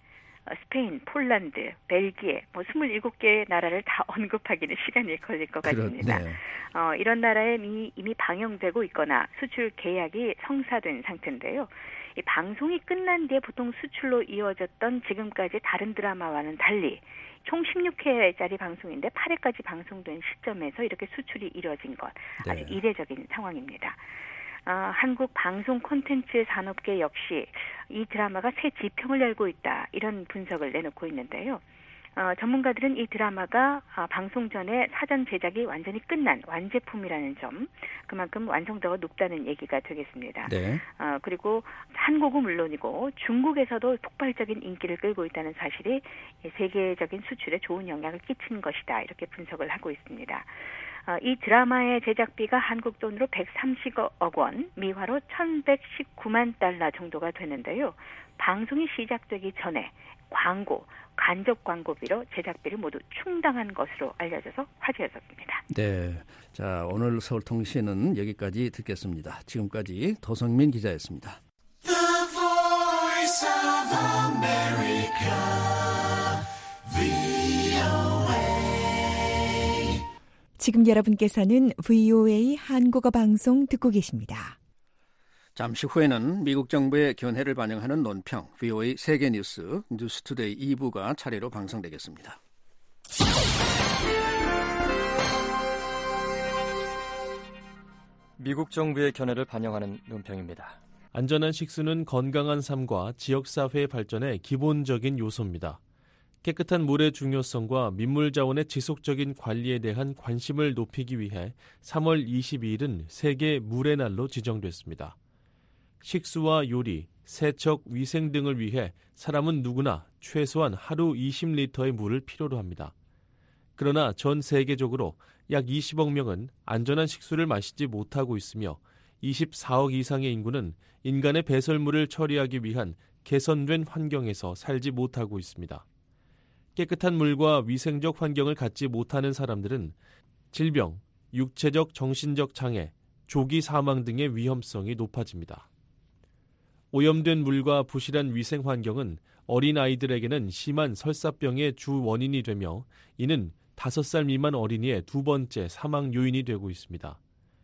[SPEAKER 3] 스페인, 폴란드, 벨기에 뭐 스물일곱 개의 나라를 다 언급하기는 시간이 걸릴 것 같습니다.
[SPEAKER 5] 네.
[SPEAKER 3] 어, 이런 나라에 이미, 이미 방영되고 있거나 수출 계약이 성사된 상태인데요. 이 방송이 끝난 뒤에 보통 수출로 이어졌던 지금까지 다른 드라마와는 달리 총 십육 회짜리 방송인데 팔 회까지 방송된 시점에서 이렇게 수출이 이뤄진 것 아주
[SPEAKER 5] 네.
[SPEAKER 3] 이례적인 상황입니다. 어, 한국 방송 콘텐츠 산업계 역시 이 드라마가 새 지평을 열고 있다 이런 분석을 내놓고 있는데요. 어, 전문가들은 이 드라마가 아, 방송 전에 사전 제작이 완전히 끝난 완제품이라는 점, 그만큼 완성도가 높다는 얘기가 되겠습니다.
[SPEAKER 5] 네.
[SPEAKER 3] 어, 그리고 한국은 물론이고 중국에서도 폭발적인 인기를 끌고 있다는 사실이 세계적인 수출에 좋은 영향을 끼친 것이다 이렇게 분석을 하고 있습니다. 어, 이 드라마의 제작비가 한국 돈으로 백삼십억 원, 미화로 천백십구만 달러 정도가 되는데요. 방송이 시작되기 전에 광고, 간접 광고비로 제작비를 모두 충당한 것으로 알려져서 화제였습니다.
[SPEAKER 5] 네, 자 오늘 서울통신은 여기까지 듣겠습니다. 지금까지 도성민 기자였습니다.
[SPEAKER 4] The Voice of America, 브이오에이.
[SPEAKER 6] 지금 여러분께서는 브이오에이 한국어 방송 듣고 계십니다.
[SPEAKER 5] 잠시 후에는 미국 정부의 견해를 반영하는 논평, 브이오에이 세계뉴스, 뉴스투데이 이 부가 차례로 방송되겠습니다.
[SPEAKER 7] 미국 정부의 견해를 반영하는 논평입니다.
[SPEAKER 11] 안전한 식수는 건강한 삶과 지역사회의 발전의 기본적인 요소입니다. 깨끗한 물의 중요성과 민물 자원의 지속적인 관리에 대한 관심을 높이기 위해 삼월 이십이일은 세계 물의 날로 지정됐습니다. 식수와 요리, 세척, 위생 등을 위해 사람은 누구나 최소한 하루 이십 리터의 물을 필요로 합니다. 그러나 전 세계적으로 약 이십억 명은 안전한 식수를 마시지 못하고 있으며 이십사억 이상의 인구는 인간의 배설물을 처리하기 위한 개선된 환경에서 살지 못하고 있습니다. 깨끗한 물과 위생적 환경을 갖지 못하는 사람들은 질병, 육체적, 정신적 장애, 조기 사망 등의 위험성이 높아집니다. 오염된 물과 부실한 위생 환경은 어린 아이들에게는 심한 설사병의 주 원인이 되며 이는 다섯 살 미만 어린이의 두 번째 사망 요인이 되고 있습니다.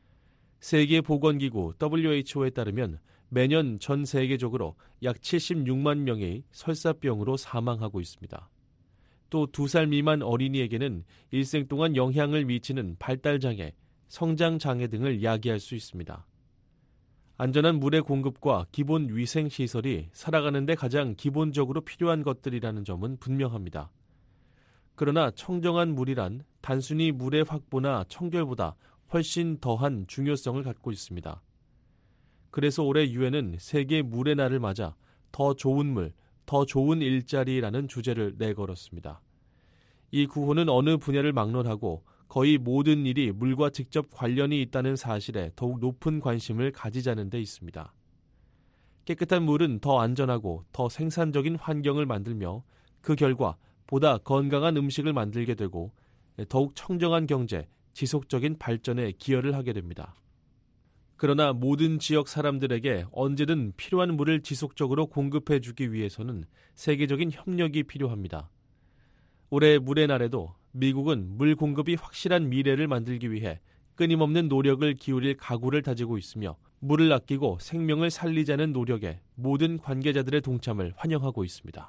[SPEAKER 11] 세계보건기구 더블유에이치오에 따르면 매년 전 세계적으로 약 칠십육만 명이 설사병으로 사망하고 있습니다. 또 두 살 미만 어린이에게는 일생 동안 영향을 미치는 발달장애, 성장장애 등을 야기할 수 있습니다. 안전한 물의 공급과 기본 위생시설이 살아가는 데 가장 기본적으로 필요한 것들이라는 점은 분명합니다. 그러나 청정한 물이란 단순히 물의 확보나 청결보다 훨씬 더한 중요성을 갖고 있습니다. 그래서 올해 유엔은 세계 물의 날을 맞아 더 좋은 물, 더 좋은 일자리라는 주제를 내걸었습니다. 이 구호는 어느 분야를 막론하고 거의 모든 일이 물과 직접 관련이 있다는 사실에 더욱 높은 관심을 가지자는 데 있습니다. 깨끗한 물은 더 안전하고 더 생산적인 환경을 만들며 그 결과 보다 건강한 음식을 만들게 되고 더욱 청정한 경제, 지속적인 발전에 기여를 하게 됩니다. 그러나 모든 지역 사람들에게 언제든 필요한 물을 지속적으로 공급해 주기 위해서는 세계적인 협력이 필요합니다. 올해 물의 날에도 미국은 물 공급이 확실한 미래를 만들기 위해 끊임없는 노력을 기울일 각오를 다지고 있으며 물을 아끼고 생명을 살리자는 노력에 모든 관계자들의 동참을 환영하고 있습니다.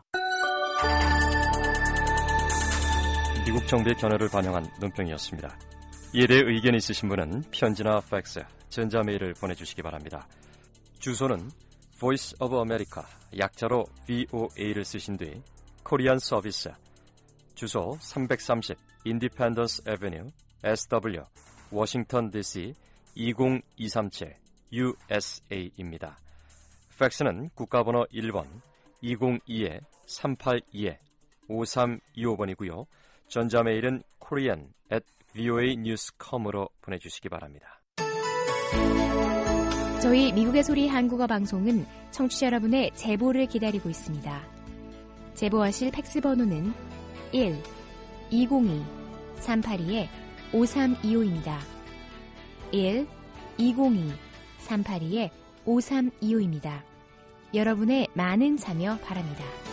[SPEAKER 7] 미국 정부의 견해를 반영한 논평이었습니다. 이에 대해 의견이 있으신 분은 편지나 팩스, 전자메일을 보내주시기 바랍니다. 주소는 Voice of America, 약자로 브이오에이를 쓰신 뒤 코리안 서비스, 주소 삼백삼십 인디펜던스 애비뉴 에스더블유 워싱턴 디씨 이공이삼칠 유에스에이입니다. 팩스는 국가번호 일 번 이공이 삼팔이 오삼이오 번이고요. 전자메일은 korean at 브이오에이뉴스 닷컴으로 보내주시기 바랍니다.
[SPEAKER 17] 저희 미국의 소리 한국어 방송은 청취자 여러분의 제보를 기다리고 있습니다. 제보하실 팩스 번호는 일 이공이 삼팔이 오삼이오입니다. 일 이공이 삼팔이 오삼이오입니다. 여러분의 많은 참여 바랍니다.